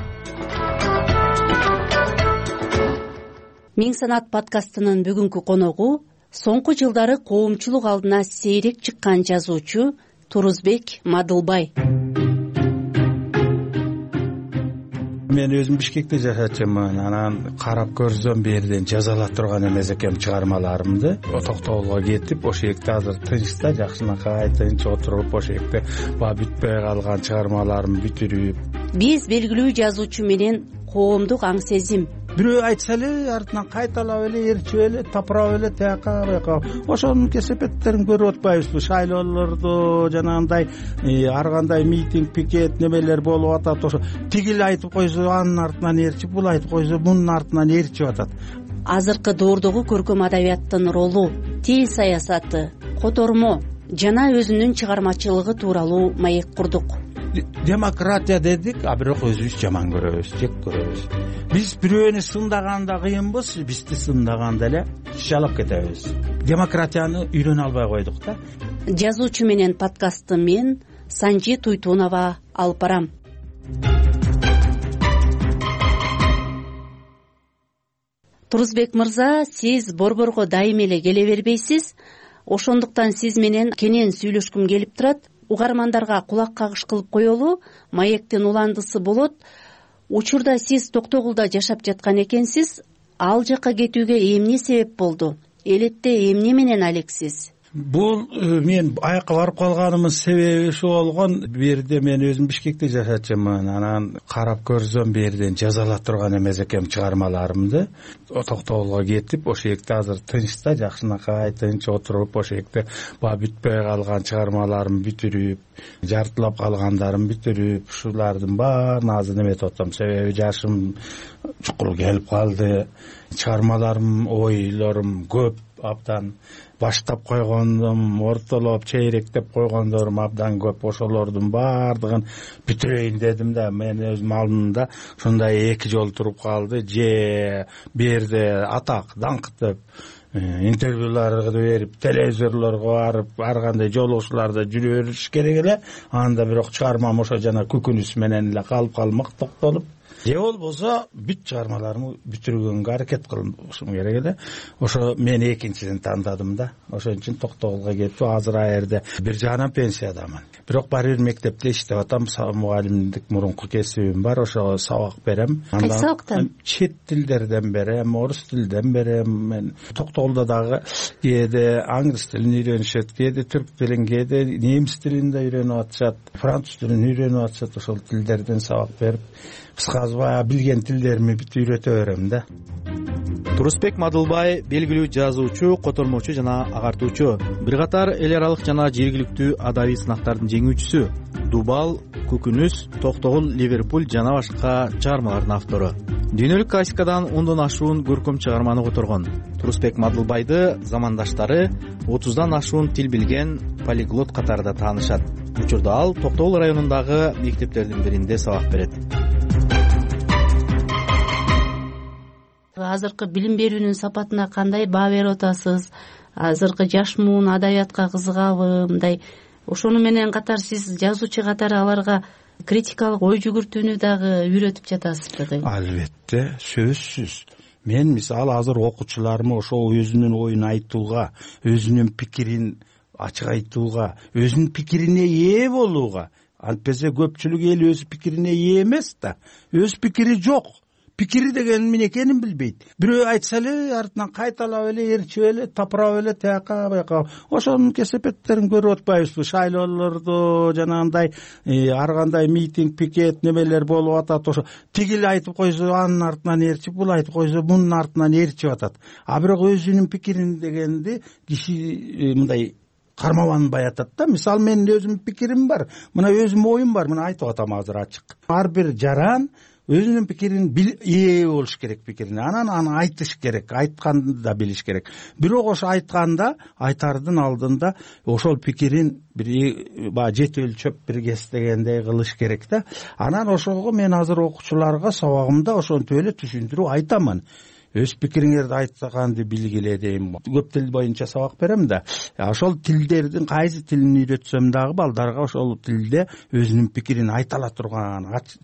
Миң Санат подкастынын бүгүнкү коногу соңку жылдары коомчулук алдына сейрек чыккан жазуучу Турусбек Мадылбай. Мен өзүм Бишкекте жашачумун. Анан карап көрсөм берден жазала турган эмес экен чыгармаларымды. Токтогулга кетип, ошол жерде азыр тынчта жакшынакай тынч отуруп, ошол жерде баягы бүтпөй калган чыгармаларымды бүтүрүп. Биз белгилүү жазуучу менен коомдук аң сезим. Бирөө айтса эле артынан кайталап эле, ээрчип эле, тапырап эле тияка бияка. Ошонун кесепеттерин көрүп атпайбызбы? Шайлоолордо жанагындай ар кандай митинг, пикет немелер болуп атат. Ошо тигил айтып койсо анын артынан ээрчип, бул айтып койсо мунун артынан ээрчип атат. Азыркы доордогу көркөм адабияттын ролу, тил саясаты, котормо жана өзүнүн чыгармачылыгы тууралуу маек курдук. Демократия дедик, а бирок өзүбүз жаман көрөбүз, жек көрөбүз. Биз бирөөнү сындаганда кыйынбыз, бизди сындаганда эле жалап кетебиз. Демократияны үйрөнө албай койдук да. Жазуучу менен подкастты мен Санжи Туйтунова алып барам. Турусбек мырза, сиз борборго дайым эле келе бербейсиз. Ошондуктан сиз менен кенен сүйлөшкүм келип турат. Угармандарга кулак кагыш кылып коелу, маектин уландысы болот. Учурда сиз Токтогулда жашап жаткан экенсиз. Ал жака кетүүгө эмне себеп болду? Элетте эмне менен алексиз? Бул мен аяка барып калганымдын себеби ошо болгон. Берде мен өзүм Бишкекте жашачумун. Анан карап көрсөм берден жазала турган эмес экен чыгармаларымды. Токтогулга кетип, ошол жерде азыр тынчта жакшынакай тынч отуруп, ошол жерде баягы бүтпөй калган чыгармаларымды бүтүрүп, жартылап калгандарымды бүтүрүп, ушулардын баарын азыр неметип атам. Себеби жашым чукул келип калды. Чыгармаларым, ойлорум көп, абдан баштап койгондум, ортолоп, чейректеп койгондорум абдан көп. Ошолордун баардыгын бүтүрөйүн дедим да, мен өзүм алдымда ушундай эки жол туруп калды. Же берде атак, даңк деп интервьюларды берип, телевизорлорго барып, ар кандай жолугушууларда жүрө бериш керек эле. Анда бирок чыгармам ошо жана күкүнүс менен эле калмак токтолуп. Же болбосо бүт чыгармаларымды бүтүргөнгө аракет кылышым керек эле. Ошо мен экинчиден тандадым да. Ошон үчүн Токтогулга кетип, азыр аерде бир жагынан пенсиядамын. Бирок баары бир мектепте иштеп атам. Мугалимдик мурунку кесибим бар, ошо сабак берем. Кайсы сабактан? Чет тилдерден берем, орус тилден берем. Мен Токтогулда дагы кээде англис тилин үйрөнүшөт, кээде түрк тилин, кээде немис тилин да үйрөнүп атышат, француз тилин үйрөнүп атышат. Ошол тилдерден сабак берип, кыска азыр баягы билген тилдеримди бүт үйрөтө берем да. Турусбек Мадылбай белгилүү жазуучу, котормочу жана агартуучу. Бир катар эл аралык жана жергиликтүү адабий сынактардын жеңүүчүсү. Дубал, Көкүнүс, Токтогул, Ливерпуль жана башка чыгармалардын автору. Дүйнөлүк классикадан 10дон ашуун көркөм чыгарманы которгон. Турусбек Мадылбайды замандаштары 30дан ашуун тил билген полиглот катарында таанышат. Учурда ал Токтогул районундагы мектептердин биринде сабак берет. Азыркы билим берүүнүн сапатына кандай баа берип атасыз? Азыркы жаш муун адабиятка кызыгабы? Мындай ошону менен катар сиз жазуучу катары аларга критикалык ой жүгүртүүнү дагы үйрөтүп жатасызбы? Албетте, сөзсүз. Мен мисалы азыр окуучуларыма ошол өзүнүн оюн айтууга, өзүнүн пикирин ачык айтууга, өзүнүн пикирине ээ болууга. Албетте көпчүлүк эл өз пикирине ээ эмес да, өз пикири жок. Пикири деген эмне экенин билбейт. Бирөө айтса эле артынан кайталап эле, ээрчип эле, тапырап эле тияка бияка. Ошонун кесепеттерин көрүп атпайбызбы? Шайлоолордо жанагындай ар кандай митинг, пикет немелер болуп атат. Ошо тигил айтып койсо анын артынан ээрчип, бул айтып койсо мунун артынан ээрчип атат. А бирок өзүнүн пикирин дегенди киши мындай кармабанбай атат да. Мисалы менин өзүмдүн пикирим бар, мына өзүмдүн оюм бар, мына айтып атам азыр ачык. Ар бир жаран өзүнүн пикирин ээ болуш керек пикирине. Анан аны айтыш керек, айтканды да билиш керек. Бирок ошо айтканда, айтардын алдында ошол пикирин бир баягы жет өлчөп бир кес дегендей кылыш керек да. Анан ошого мен азыр окуучуларга сабагымда ошонтип эле түшүндүрүп айтамын. Өз пикириңерди айтганды билгиле дейм. Көп тил боюнча сабак берем да. Ошол тилдердин кайсы тилин үйрөтсөм дагы балдарга ошол тилде өзүнүн пикирин айта ала турган,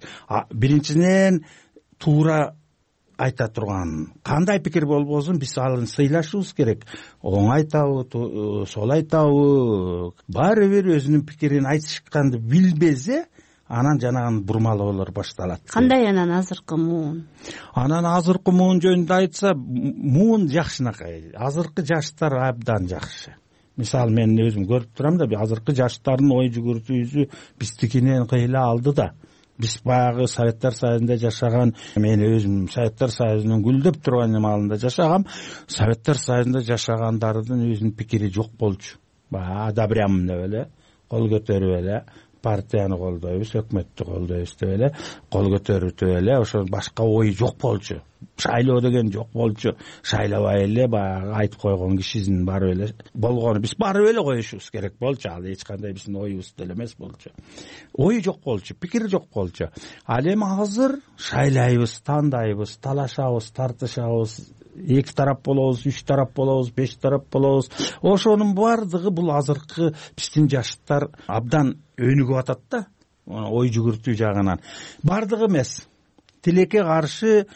биринчиден туура айта турган. Кандай пикир болбосун биз аны сыйлашыбыз керек. Оң айтабы, сол айтабы, баары бир өзүнүн пикирин айтышканды билбесе, анан жанагын бурмалоолор башталат. Кандай анан азыркы муун? Анан азыркы муун жөнүндө айтса, муун жакшынакай. Азыркы жаштар абдан жакшы. Мисалы мен өзүм көрүп турам да, азыркы жаштардын ой жүгүртүүсү биздикинен кыйла алды да. Биз баягы Советтер Союзунда жашаган, мен өзүм Советтер Союзунун гүлдөп турган маалында жашагам. Советтер Союзунда жашагандардын өзүнүн пикири жок болчу. Баягы одобрям деп эле, кол көтөрүп эле партияны колдойбуз, өкмөттү колдойбуз деп эле, кол көтөрүп эле, ошо башка ой жок болчу. Шайлоо деген жок болчу. Шайлабай эле баягы айтып койгон кишинин барып эле болгону биз барып эле коюшубуз керек болчу. Ал эч кандай биздин оюбуз деле эмес болчу. Ой жок болчу, пикир жок болчу. Ал эми азыр шайлайбыз, тандайбыз, талашабыз, тартышабыз. 2 тарап болобуз, 3 тарап болобуз, 5 тарап болобуз. Ошонун баардыгы бул азыркы биздин жаштар абдан өнүгүп атат да, ой жүгүртүү жагынан. Бардыгы эмес. Тилекке каршы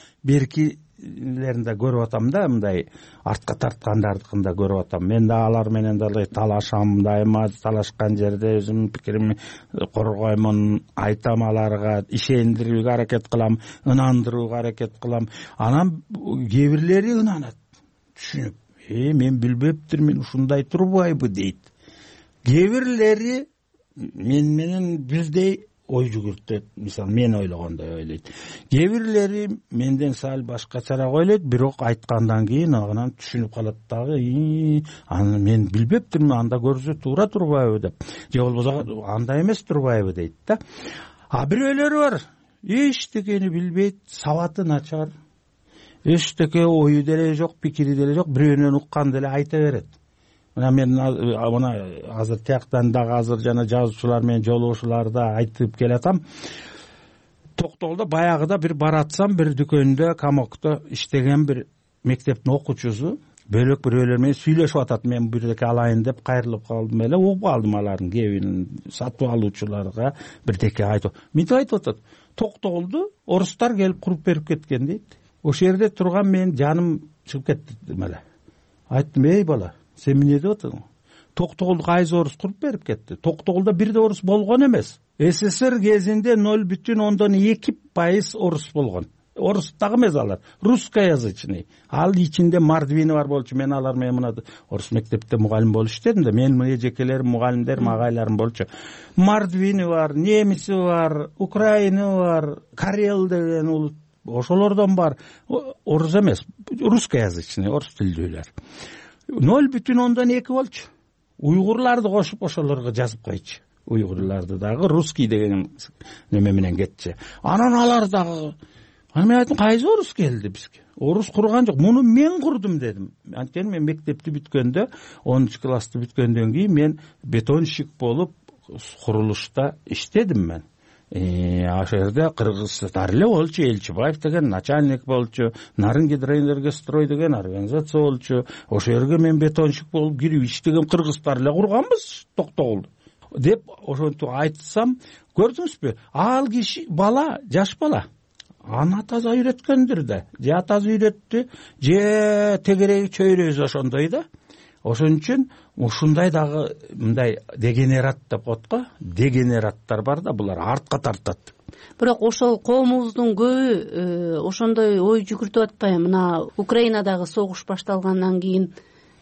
беркилерин да көрүп атам да, мындай артка тарткандардыкын да көрүп атам. Мен да алар менен да талашам, дайыма талашкан жерде өзүмдүн пикиримди коргоймун, айтам аларга, ишендирүүгө аракет кылам, ынандырууга аракет кылам. Анан кээ бирлери ынанат, түшүнүп, мен билбептирмин, ушундай турбайбы дейт. Кээ бирлери мен менен бирдей ой жүгүртөт, мисалы мен ойлогондой ойлойт. Кээ бирлери менден сал башкачараак ойлойт, бирок айткандан кийин анан түшүнүп калат дагы, аны мен билбептирмин, анда көрсө туура турбайбы деп. Же болбосо андай эмес турбайбы дейт да. А бирөөлөрү бар, эчтекени билбейт, сабаты начар, эчтеке ою деле жок, пикири деле жок, бирөөнөн уккан деле айта берет. Мен азыр тияктан дагы азыр жана жазуучулар менен жолугушууларда айтып келатам. Токтогулда баягыда бир баратсам, бир дүкөндө, камокто иштеген бир мектептин окуучусу бөлөк бирөөлөр менен сүйлөшүп атат. Мен бирдеке алайын деп кайрылып калдым эле, угуп алдым алардын кебин сатып алуучуларга бирдеке айтып. Мынтип айтып атат. Токтогулду орустар келип куруп берип кеткен дейт. Ошол жерде турган мен жаным чыгып кетти эле. Айттым, эй бала, сен эмне деп атасың? Токтогулду кайсы орус куруп берип кетти? Токтогулда бирде орус болгон эмес. СССР кезинде 0,2% орус болгон. орус дагы эмес, алар русскоязычный. Ал ичинде мордвини бар болчу. Мен алар менен мына орус мектепте мугалим болуп иштедим да. Менин эжекелерим, мугалимдерим, агайларым болчу. Мордвини бар, немиси бар, украины бар, карел деген улут, ошолордон бар. Орус эмес, русскоязычный, орус тилдүүлөр 0,2 болчу. Уйгурларды кошуп ошолорго жазып койчу. Уйгурларды дагы русский деген неме менен кетчи. Анан алар дагы, мен айттым, кайсы орус келди бизге? Орус курган жок, муну мен курдум дедим. Анткени мен мектепти бүткөндө, 10 классты бүткөндөн кийин мен бетонщик болуп курулушта иштедим мен. Ошол жерде кыргыздар эле болчу, Элчибаев деген начальник болчу, Нарын гидроэнергострой деген организация болчу. Ошол жерге мен бетонщик болуп кирип иштеген кыргыздар эле курганбыз Токтогулду деп ошентип айтсам, көрдүңүзбү? Ал киши бала, жаш бала. Ана таза үйрөткөндүр да. Же атасы үйрөттү, же тегереги чөйрөсү ошондой да. Ошон үчүн ушундай дагы мындай дегенерат деп коет го. Дегенераттар бар да, булар артка тартат. Бирок ошол коомубуздун көбү ошондой ой жүгүртүп атпайбы? Мына Украинадагы согуш башталгандан кийин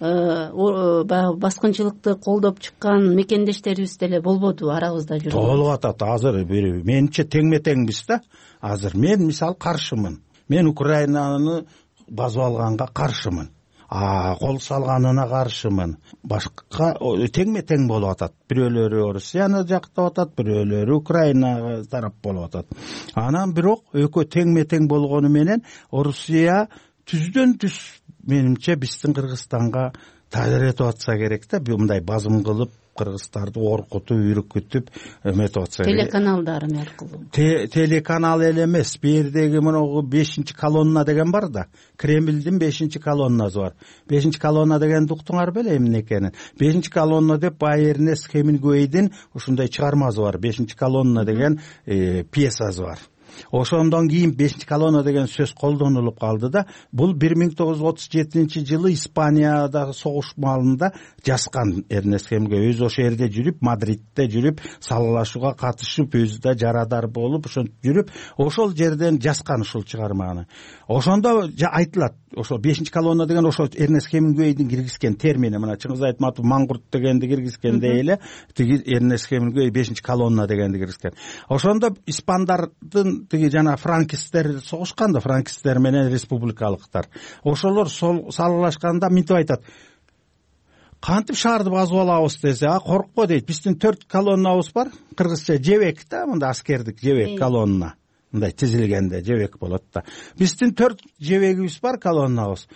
баскынчылыкты колдоп чыккан мекендештерибиз деле болбоду арабызда жүрүп? Болуп атат. Азыр менимче теңме теңбиз да. Азыр мен мисалы каршымын. Мен Украинаны басып алганга каршымын. Кол салганына каршымын. Башка теңме тең болуп атат. Бирөөлөрү Россияны жактап атат, бирөөлөрү Украина тарап болуп атат. Анан бирок экөө теңме тең болгону менен Россия түздөн түз менимче биздин Кыргызстанга таасир этип атса керек да. Мындай базым кылып кыргыздарды коркутуп, үркүтүп эметип атса керек. Телеканалдар аркылуу. Телеканал эле эмес, бердеги моногу 5-колонна деген бар да. Кремлдин 5-колоннасы бар. 5-колонна дегенди уктуңар беле эмне экенин? 5-колонна деп Эрнест Хемингуэйдин ушундай чыгармасы бар. 5-колонна деген пьесасы бар. Ошондон кийин 5-колонна деген сөз колдонулуп калды да. Бул 1937-жылы Испаниядагы согуш маалында жазган Эрнест Хемингуэй. Өзү ошол жерде жүрүп, Мадридте жүрүп, салалашууга катышып, өзү да жарадар болуп, ошентип жүрүп, ошол жерден жазган ушул чыгарманы. Ошондо айтылат, ошол 5-колонна деген ошол Эрнест Хемингуэйдин киргизген термини, мына Чыңгыз Айтматов маңгурт дегенди киргизгендей эле, тиги Эрнест Хемингуэй 5-колонна дегенди киргизген. Ошондо испандардын тиги жана франкисттер согушкан да, франкисттер менен республикалыктар. Ошолор салалашканда мынтип айтат: кантип шаарды басып алабыз десе, коркпо дейт. Биздин 4 колоннабыз бар. Кыргызча жебек да, мында аскердик жебек колонна. Мындай тизилгенде жебек болот да. Биздин 4 жебегибиз бар, колоннабыз.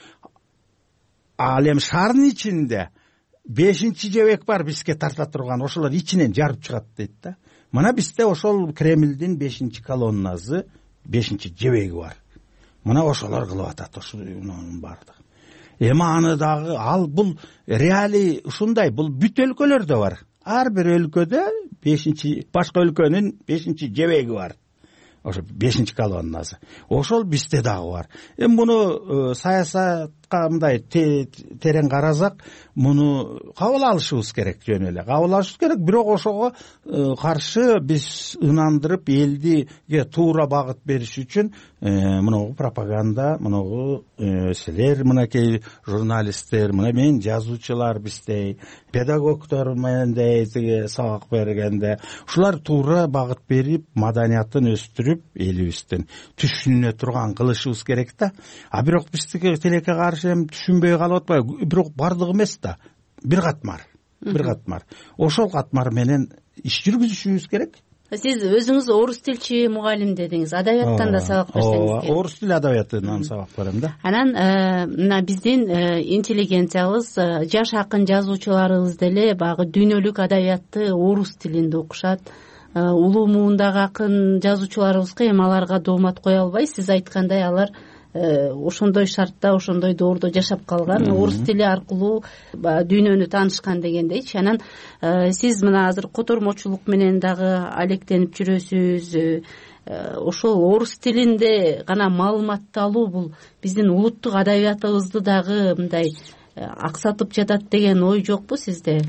Ал эми шаардын ичинде 5-жебек бар бизге тарта турган. Ошолор ичинен жарып чыгат дейт да. Мына бизде ошол Кремлдин 5-колоннасы, 5-жебеги бар. Мына ошолор кылып атат, ошонун бардыгы. Эми аны дагы бул реалий ушундай, бул бүт өлкөлөрдө бар. Ар бир өлкөдө башка өлкөнүн 5-жебеги бар. Ошо 5-колоннасы. Ошол бизде дагы бар. Эми муну саясатка мындай терең карасак, муну кабыл алышыбыз керек, жөн эле кабыл алышыбыз керек. Бирок ошого каршы биз ынандырып, элдиге туура багыт бериш үчүн мунугу пропаганда, мунугу силер, мынакей журналисттер, мына мен жазуучулар биздей, педагогдор мендей сабак бергенде, ушулар туура багыт берип, маданиятын өстүрүп, элибиздин түшүнө турган кылышыбыз керек да. Бирок биздики тилекке каршы түшүнбөй калып атпайбы? Бирок бардыгы эмес да. Бир катмар. Ошол катмар менен иш жүргүзүшүбүз керек. Сиз өзүңүз орус тилчи мугалим дедиңиз. Адабияттан да сабак берсеңиз керек. Орус тил адабиятынан сабак берем да. Анан мына биздин интеллигенциябыз, жаш акын жазуучуларыбыз деле багы дүйнөлүк адабиятты орус тилинде окушат. Улуу муундагы акын жазуучуларыбызга эми аларга доомат кое албай, сиз айткандай алар ошондой шартта, ошондой доордо жашап калган, орус тили аркылуу дүйнөнү таанышкан дегендейчи. Анан сиз мына азыр котормочулук менен дагы алектенип жүрөсүз. Ошол орус тилинде гана маалыматты алуу бул биздин улуттук адабиятыбызды дагы мындай аксатып жатат деген ой жокпу сизде?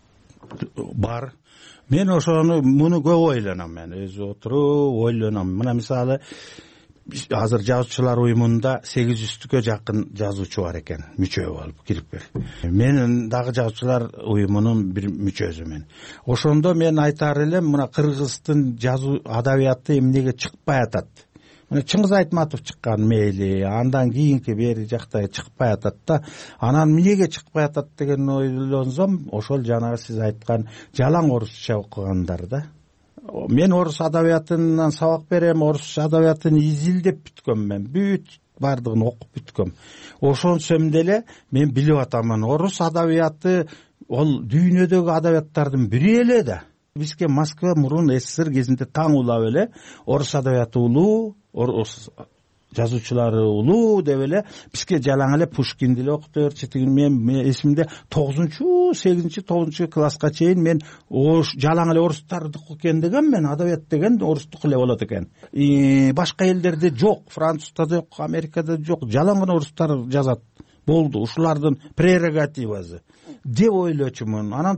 Бар. Мен муну көп ойлоном, мен өзү отуруп ойлоном. Мына мисалы азыр жазуучулар уюмунда 800-кө жакын жазуучу бар экен, мүчө болуп кирип. Мен дагы жазуучулар уюмунун бир мүчөсүмүн. Ошондо мен айтар элем, мына Кыргыздын жазуу адабияты эмнеге чыкпай атат. Мына Чыңгыз Айтматов чыккан мейли, андан кийинки бери жакта чыкпай атат да. Анан эмнеге чыкпай атат деген ойлонсом, ошол жанагы сиз айткан жалаң орусча окугандар да. Мен орус адабиятынан сабак берем, орус адабиятын изилдеп бүткөм мен. Бүт бардыгын окуп бүткөм. Ошонсом деле мен билип атамын, орус адабияты ол дүйнөдөгү адабияттардын бири эле да. Бизге Москва мурун СССР кезинде таң улап эле орус адабияты улуу, орус жазуучулары улуу деп эле бизге жалаң эле Пушкинди эле окуп берчү. Мен эсимде 8-9 класска чейин мен жалаң эле орустардыкы экен деген, мен адабият деген орустук эле болот экен. Башка элдерде жок, Французда да жок, Америкада да жок, жалаң гана орустар жазат. Болду, ушулардын прерогативасы деп ойлочумун. Анан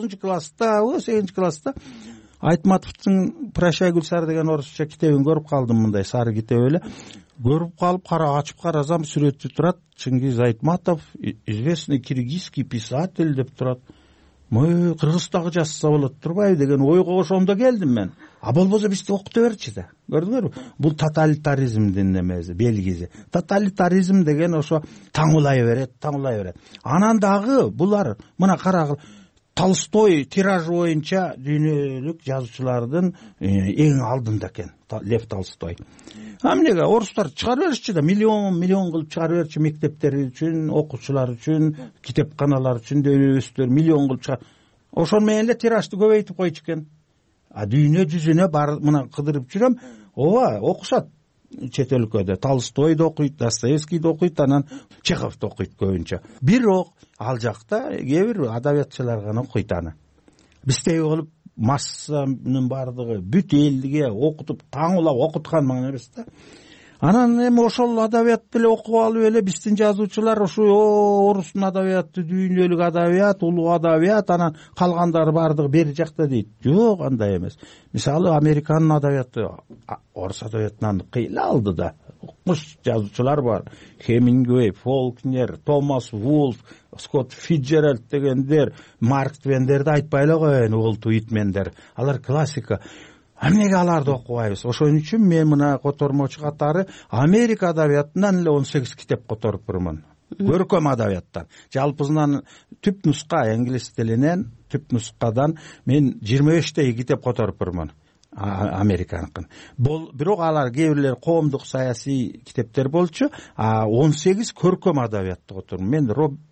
8 класста Айтматовдун «Прощай, Гүлсар» деген орусча китебин көрүп калдым, мындай сары китеп эле. Көрүп калып, ачып карасам, сүрөтү турат, Чыңгыз Айтматов, известный киргизский писатель деп турат. Мой Кыргыздагы жазса болот турбайбы деген ойго ошондо келдим мен. А болбосо бизди окута берчи да. Көрдүңөрбү? Бул тоталитаризмдин немеси, белгиси. Тоталитаризм деген ошо таңулай берет. Анан дагы булар мына карагыл, Толстой тиражы боюнча дүйнөлүк жазуучулардын эң алдында экен, Лев Толстой. Эмнеге орустар чыгарып беришчи да, миллион кылып чыгарып берчи, мектептер үчүн, окуучулар үчүн, китепканалар үчүн дөбөстөр миллион кылып чыгар. Ошон менен эле тиражды көбөйтүп койчу экен. А дүйнө жүзүнө бар мына кыдырып жүрөм, окушат чет өлкөдө. Толстойду окуйт, Достоевскийди окуйт, анан Чеховду окуйт көбүнчө. Бирок ал жакта кээ бир адабиятчылар гана окуйт аны. Биздеги болуп массанын бардыгы бүт элге окутуп, таңулап окуткан мага эмес да. Анан эми ошол адабиятты эле окуп алып эле биздин жазуучулар ушу орустун адабияты дүйнөлүк адабият, улуу адабият, анан калгандары бардыгы бери жакта дейт. Жок, андай эмес. Мисалы, Американын адабияты орус адабиятынан кыйла алды да. Укмуш жазуучулар бар. Хемингуэй, Фолкнер, Томас Вулф, Скотт Фиджеральд дегендер, Марк Твендерди айтпай эле коеюн, Уолт Уитмендер. Алар классика. Эмнеге аларды окубайбыз? Ошон үчүн мен мына котормочу катары Америка адабиятынан эле 18 китеп которуп турмун. Көркөм адабияттан. Жалпысынан түп нуска, инглиз тилинен түп нускадан мен 25 китеп которуп турмун. Американыкын. Бирок алар кээ бирлер коомдук саясий китептер болчу, 18 көркөм адабиятты котордум. Мен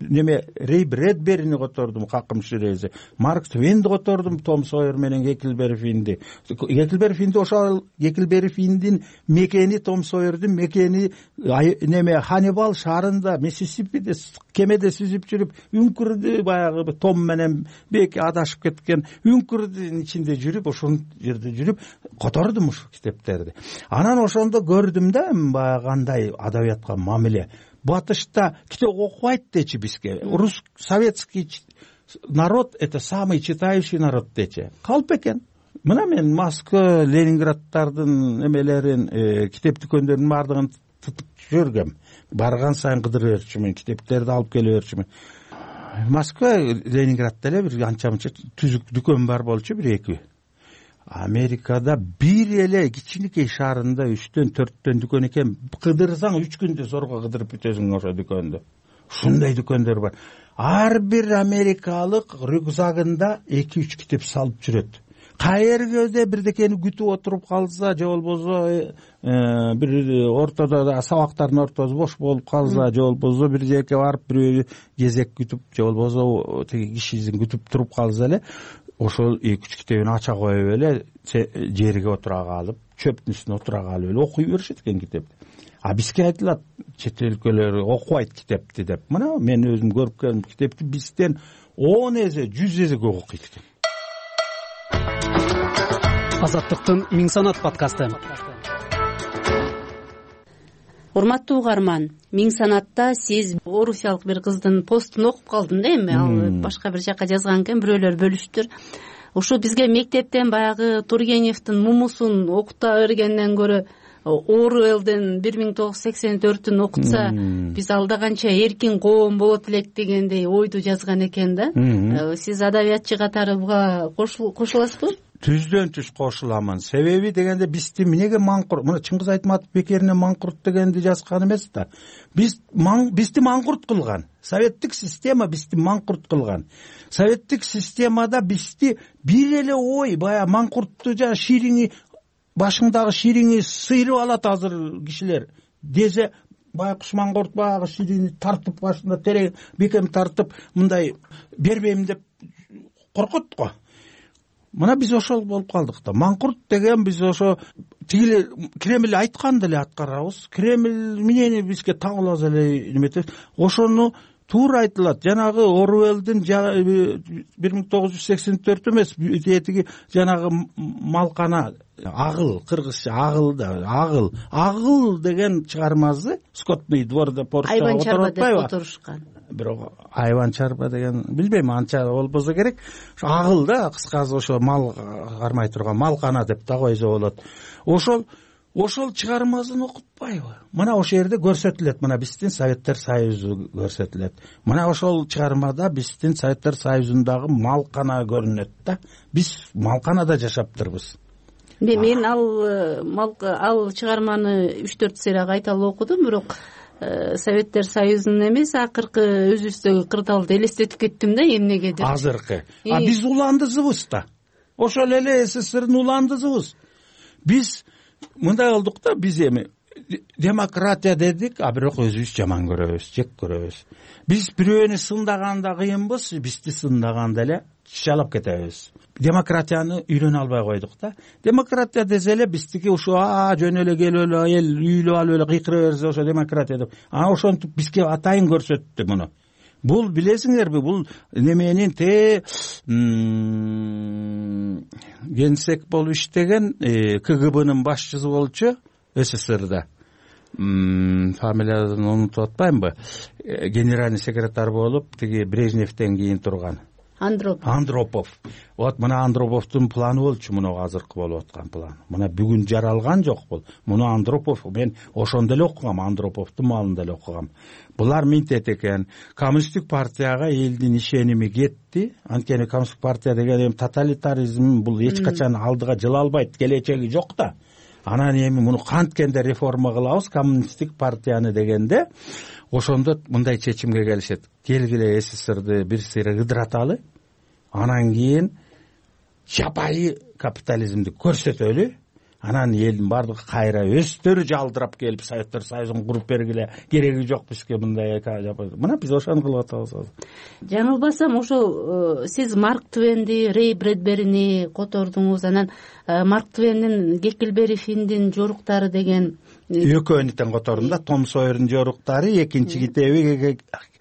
Рэй Брэдберини котордум, Какым Ширези, Марк Твенди котордум, Том Сойер менен Геклбери Финди. Геклбери Финди ошол Геклбери Финдин мекени, Том Сойердин мекени Ханнибал шаарында, Миссисипиде кемеде сүзүп жүрүп, үңкүрдү баягы Том менен беки адашып кеткен үңкүрдүн ичинде жүрүп, ошол жерде жүрүп котордум ушу китептерди. Анан ошондо көрдүм да, кандай адабиятка мамиле. Батышта китеп окубайт дечи бизге. Советский народ — это самый читающий народ дечи. Калп экен. Мына мен Москва, Ленинграддардын эмелерин, китеп дүкөндөрүнүн бардыгын тутуп жүргөм. Барган сайын кыдырып берчүмүн, китептерди алып келе берчүмүн. Москва, Ленинградда эле бир анча-мынча түзүк дүкөн бар болчу, 1-2. Америкада бир эле кичинекей шаарында 3-4 дүкөн экен. Кыдырсаң 3 күндө зорго кыдырып бүтөсүң ошо дүкөндө. Ушундай дүкөндөр бар. Ар бир америкалык рюкзагында 2-3 китеп салып жүрөт. Каерге бирдекени күтүп отуруп калса, же болбосо бир ортодо сабактардын ортосу бош болуп калса, же болбосо бир жерге барып бирөө кезек күтүп, же болбосо тиги кишисин күтүп туруп калса эле, ошол 2-3 китебин ача коюп эле жерге отура калып, чөптүн үстүнө отура калып эле окуй беришет экен китепти. А бизге айтылат, чет өлкөлөр окубайт китепти деп. Мына мен өзүм көрүп келдим, китепти бизден 10 эсе, 100 эсе көп окуйт экен. Азаттыктын Миң санат подкасты. Урматтуу угарман, Миң санатта сиз орусиялык бир кыздын постун окуп калдым да, эми ал башка бир жака жазган экен, бирөөлөр бөлүштүр. Ушу бизге мектептен баягы Тургеневдин Мумусун окута бергенден көрө Оруэллдин 1984 окутса биз алда канча эркин коом болот элек дегендей ойду жазган экен да. Сиз адабиятчы катары буга кошуласызбы? Түздөн түз кошуламын. Себеби дегенде бизди эмнеге маңкурт, мына Чыңгыз Айтматов бекерине маңкурт дегенди жазган эмес да. Бизди маңкурт кылган. Советтик система бизди маңкурт кылган. Советтик системада бизди бир эле ой, баягы маңкуртту жана шириңи, башыңдагы шириңи сыйрып алат азыр кишилер. Дезе байкуш маңкурт баягы шириңи тартып, башында терең бекем тартып, мындай бербейм деп коркот го. Мына биз ошол болуп калдык да. Маңкурт деген биз ошо тиги Кремль айткан деле аткарабыз. Кремль менен бизге тагылабыз эле неметет. Ошону туура айтылат. Жанагы Оруэллдин 1984 эмес, тиги жанагы малкана агыл, кыргызча агыл да, агыл деген чыгармасы скотный дворда поршага айван чарба деп которушкан. Бирок айван чарба деген билбейм, анча болбосо керек. Агыл да, кыскасы ошо мал кармай турган малкана деп да койсо болот. Ошол чыгармасын окутпайбы? Мына ошол жерде көрсөтүлөт, мына биздин Советтер Союзу көрсөтүлөт. Мына ошол чыгармада биздин Советтер Союзундагы малкана көрүнөт да. Биз малканада жашаптырбыз. Мен ал чыгарманы 3-4 сыйра кайталап окудум, бирок Советтер Союзунун эмес, акыркы өзүбүздөгү кырдаалды элестетип кеттим да эмнегедир. Азыркы. Биз уландызыбыз да. Ошол эле СССРдин уландызыбыз. Биз мындай болдук да, биз эми демократия дедик, бирок өзүбүз жаман көрөбүз, жек көрөбүз. Биз бирөөнү сындаганда кыйынбыз, бизди сындаганда эле чалап кетебиз. Демократияны үйрөнө албай койдук да. Демократия десе эле биздики ушу жөн эле келип эле эл үйлөп алып эле кыйкыра берсе ошо демократия деп. Ошентип бизге атайын көрсөттү муну. Бул билесиңерби, бул неменин генсек болуп иштеген КГБнын башчысы болчу СССРда. Фамилиясын унутуп атпаймынбы? Генеральный секретарь болуп, тиги Брежневден кийин турган. Андропов. Вот мына Андроповдун планы болчу, мына азыркы болуп аткан план. Мына бүгүн жаралган жок бул. Муну Андропов, мен ошондо эле окугам, Андроповдун малында эле окугам. Булар минтет экен. Коммунисттик партияга элдин ишеними кетти. Анткени коммунисттик партия деген тоталитаризм, бул эч качан алдыга жыла албайт, келечеги жок да. Анан эми муну канткенде реформа кылабыз коммунисттик партияны дегенде, ошондо мындай чечимге келишет. Келгиле СССРди бир сыйра ыдыраталы, анан кийин жапайы капитализмди көрсөтөлү, анан элдин бардыгы кайра өздөрү жалдырап келип Советтер Союзун куруп бергиле, кереги жок бизге мындай. Мына биз ошону кылып атабыз. Жаңылбасам, ошо сиз Марк Твенди, Рэй Брэдберини котордуңуз, анан Марк Твендин Гекльбери Финндин жоруктары деген экөөнү тең котордум да. Том Сойердин жоруктары, экинчи китеби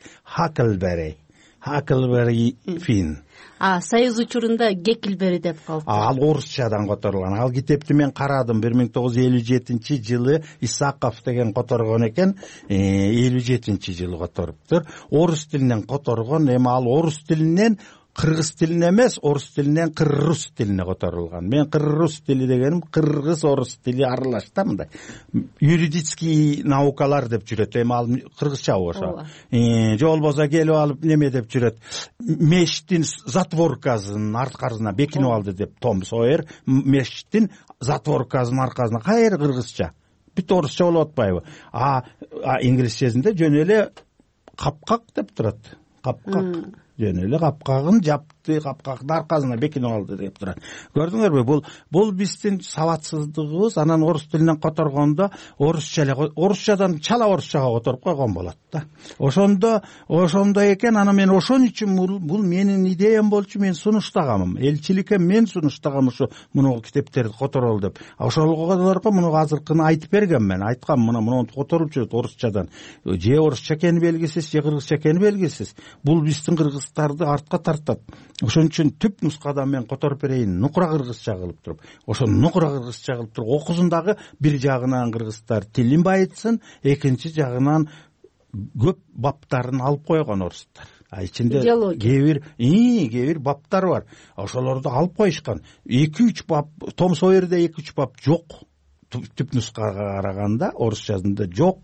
Хаклбери Финн. Союз учурунда Гекльбери деп калды. Ал орусчадан которулган. Ал китепти мен карадым, 1957-жылы Исаков деген которгон экен, 57-жылы которуптур. Орус тилинен которгон, эми ал орус тилинен кыргыз тилине эмес, орус тилинен кыргыз тилине которулган. Мен кыргыз тили дегеним кыргыз орус тили аралаш да, мындай. Юридический наукалар деп жүрөт. Эми ал кыргызча ошо. Же болбосо келип алып неме деп жүрөт. Мештин затворкасын аркасына бекинип алды деп Том Сойер. Мештин затворкасын аркасына кайра кыргызча. Бүт орусча болуп атпайбы? Инглисчесинде жөн эле капкак деп турат. Капкак. Жөн эле капкагын жапты, капкактын аркасына бекинип алды деп турат. Көрдүңөрбү? Бул биздин сабатсыздыгыбыз. Анан орус тилинен которгондо орусчадан чала орусчага которуп койгон болот да. Ошондо экен, анан мен ошон үчүн бул менин идеям болчу, мен сунуштаганмын. Элчиликке мен сунуштагам ушу муну китептерди которол деп. Ошолго муну азыркыны айтып бергенмен, айткам муну которуп жүрөт орусчадан. Же орусча экени белгисиз, же кыргызча экени белгисиз. Бул биздин кыргыздарды артка тартат. Ошон үчүн түп нускада мен которуп берейин, нукура кыргызча кылып туруп. Ошону нукура кыргызча кылып туруп окусун дагы, бир жагынан кыргыздар тилин байытсын, экинчи жагынан көп баптарын алып койгон орустар. Ичинде кээ бир баптар бар. Ошолорду алып коюшкан. 2-3 бап, Том Сойерде 2-3 бап жок. түп нускага караганда орусчасында жок.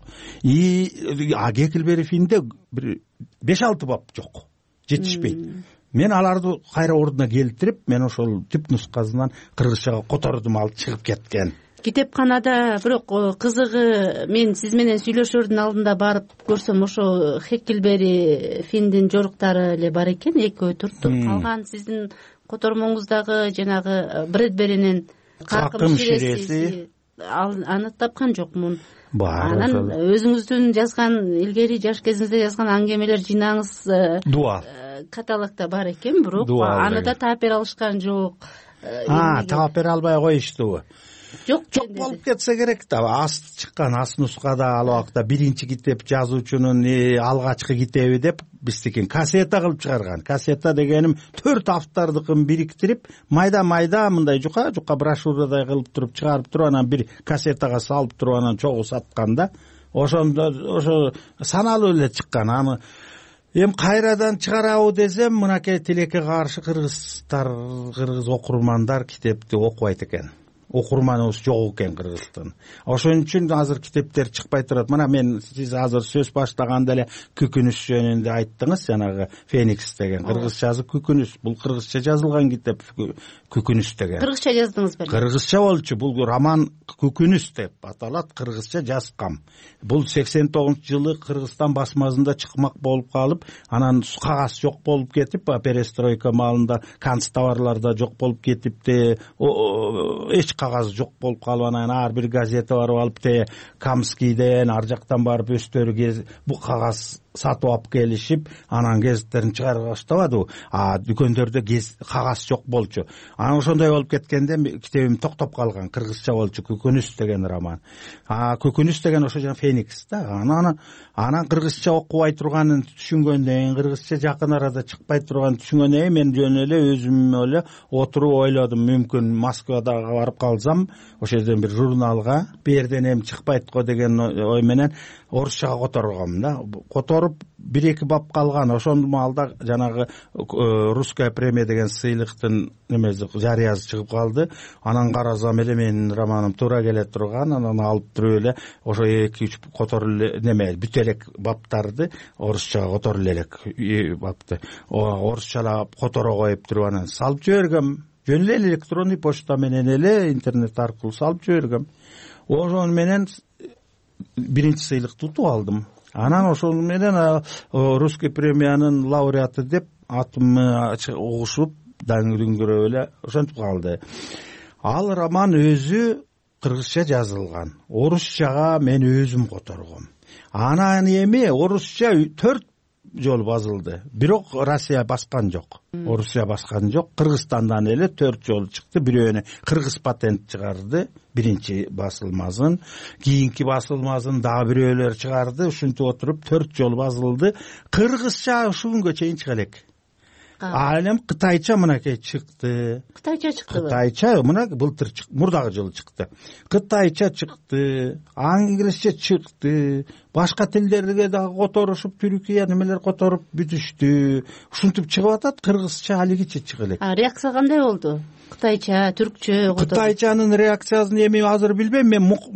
Гекельбери фильмде бир 5-6 бап жок, жетишпейт. Мен аларды кайра ордуна келтирип, мен ошол түп нускасынан кыргызчага котордум, алып чыгып кеткен. Китепканада бирок кызыгы, мен сиз менен сүйлөшөрдүн алдында барып көрсөм, ошо Хеккельбери фильмдин жоруктары эле бар экен, экөө туртуп калган. Сиздин котормоңуздагы жанагы Брэдберинин Какым ширеси, аны тапкан жокмун. Анан өзүңүздүн жазган, илгери жаш кезиңизде жазган аңгемелер жыйнагыңыз Дуал каталогда бар экен, бирок аны да таап бере алышкан жок. Таап бере албай коюшту. Жок болуп кетсе керек да. Аст чыккан, аст нускада ал убакта биринчи китеп жазуучунун алгачкы китеби деп биздикин кассета кылып чыгарган. Кассета дегеним 4 автордукун бириктирип, майда мындай жука брошюрадай кылып туруп чыгарып туруп, анан бир кассетага салып туруп, анан чогуу саткан да. Ошо саналуу эле чыккан. Аны эми кайрадан чыгарабы десем, мынакей тилекке каршы кыргыз окурмандар китепти окубайт экен. Окурманыбыз жок экен кыргызстан. Ошон үчүн азыр китептер чыкпай турат. Мына мен сиз азыр сөз баштаганда эле Күкүнүс жөнүндө айттыңыз, жанагы Феникс деген кыргызчасы Күкүнүс. Бул кыргызча жазылган китеп, Күкүнүс деген. Кыргызча жаздыңыз беле? Кыргызча болчу. Бул роман Күкүнүс деп аталат, кыргызча жазгам. Бул 89-жылы Кыргызстан басмасында чыкмак болуп калып, анан кагаз жок болуп кетип, перестройка маалында канцтоварларда жок болуп кетипти. Эч кагаз жок болуп калып, анан ар бир газета барып алып, Камскийден ар жактан барып өстөрү бул кагаз сатып алып келишип, анан гезиттерин чыгарып баштабады. Дүкөндөрдө кагаз жок болчу. Анан ошондой болуп кеткенде китебим токтоп калган. Кыргызча болчу Күкүнүс деген роман. Күкүнүс деген ошо жана Феникс да. Анан кыргызча окубай турганын түшүнгөндөн, кыргызча жакын арада чыкпай турганын түшүнгөндөн мен жөн эле өзүм эле отуруп ойлодум, мүмкүн Москвадага барып калсам, ошол жерден бир журналга бу жерден эми чыкпайт го деген ой менен орусчага которгом да. Которуп 1-2 бап калган. Ошондо маалда жанагы русская премия деген сыйлыктын немеси жарыясы чыгып калды. Анан карасам эле менин романым туура келе турган. Анан алып туруп эле ошо 2-3 которуп неме бүт элек баптарды орусчага которуп элек бапты. Орусчалап которо коюп туруп анан салып жибергем. Жөн эле электронный почта менен эле интернет аркылуу салып жибергем. Ошон менен биринчи сыйлыкты утуп алдым. Анан ошол менен русский премиянын лауреаты деп атымы угушуп, даңгүрөп эле ошентип калды. Ал роман өзү кыргызча жазылган. Орусчага мен өзүм которгом. Анан эми орусча 4 жолу басылды. Бирок Россия баскан жок. Орусия баскан жок. Кыргызстандан эле 4 жолу чыкты. Бирөөнү кыргыз патент чыгарды, биринчи басылмасын. Кийинки басылмасын дагы бирөөлөр чыгарды. Ушинтип отуруп 4 жолу басылды. Кыргызча ушу күнгө чейин чыга элек. Эми кытайча мынакей чыкты. Кытайча чыктыбы? Кытайча мына былтыр мурдагы жылы чыкты. Кытайча чыкты, англисче чыкты. Башка тилдерге дагы которушуп, Түркия немелер которуп бүтүштү. Ушинтип чыгып атат. Кыргызча алигиче чыга элек. Реакция кандай болду? Кытайча, түркчө которуп. Кытайчанын реакциясын эми азыр билбейм.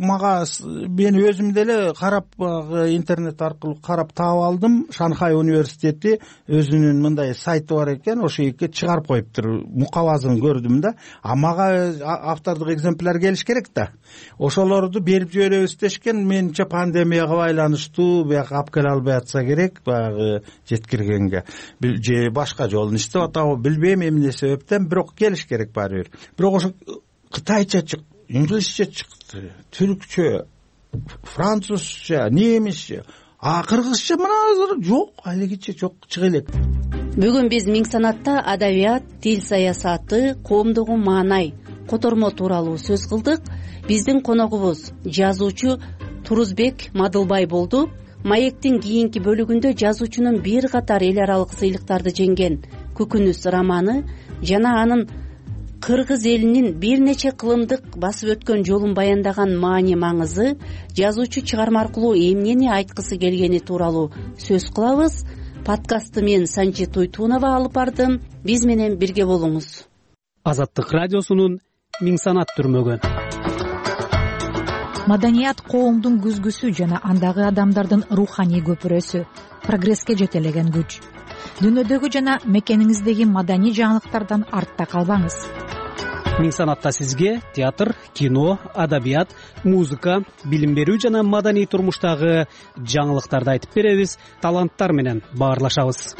Мен өзүм деле карап, интернет аркылуу карап таап алдым. Шанхай университети өзүнүн мындай сайты бар экен, ошо эки чыгарып коюптур. Мукабасын көрдүм да. Мага автордук экземпляр келиш керек да. Ошолорду берип жиберебиз дешкен. Менче пандемияга байланыштуу, бияка алып келе албай атса керек, баягы жеткиргенге. Же башка жолун иштеп атабы билбейм эмне себептен, бирок келиш керек баары бир. Бирок ошо кытайча чыкты, инглисче чыкты, түркчө, французча, немисче. Кыргызча мына азыр жок, алигиче жок, чыга элек. Бүгүн биз Миң санатта адабият, тил саясаты, коомдогу маанай, котормо тууралуу сөз кылдык. Биздин коногубуз жазуучу Турузбек Мадылбай болду. Маектин кийинки бөлүгүндө жазуучунун бир катар эл аралык сыйлыктарды жеңген Күкүнүс романы жана анын кыргыз элинин бир нече кылымдык басып өткөн жолун баяндаган маани маңызы, жазуучу чыгарма аркылуу эмнени айткысы келгени тууралуу сөз кылабыз. Подкастты мен Санчи Туйтунова алып бардым. Биз менен бирге болуңуз. Азаттык радиосунун Миң санат түрмөгү. маданият коомдун күзгүсү жана андагы адамдардын руханий көпүрөсү, прогресске жетелеген күч. Дүйнөдөгү жана мекениңиздеги маданий жаңылыктардан артта калбаңыз. Миң санатта сизге театр, кино, адабият, музыка, билим берүү жана маданий турмуштагы жаңылыктарды айтып беребиз, таланттар менен баарлашабыз.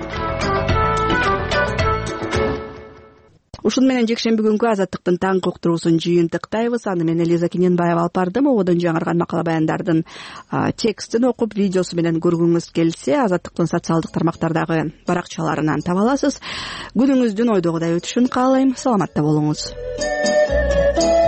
Ушун менен жекшемби күнгү Азаттыктын таңкы уктуруусун жыйынтыктайбыз. Аны мен Элиза Кененбаева алып бардым. Ободон жаңырган макала баяндардын текстин окуп, видеосу менен көргүңүз келсе, Азаттыктын социалдык тармактардагы баракчаларынан таба аласыз. Күнүңүздүн ойдогудай өтүшүн каалайм. Саламатта болуңуз.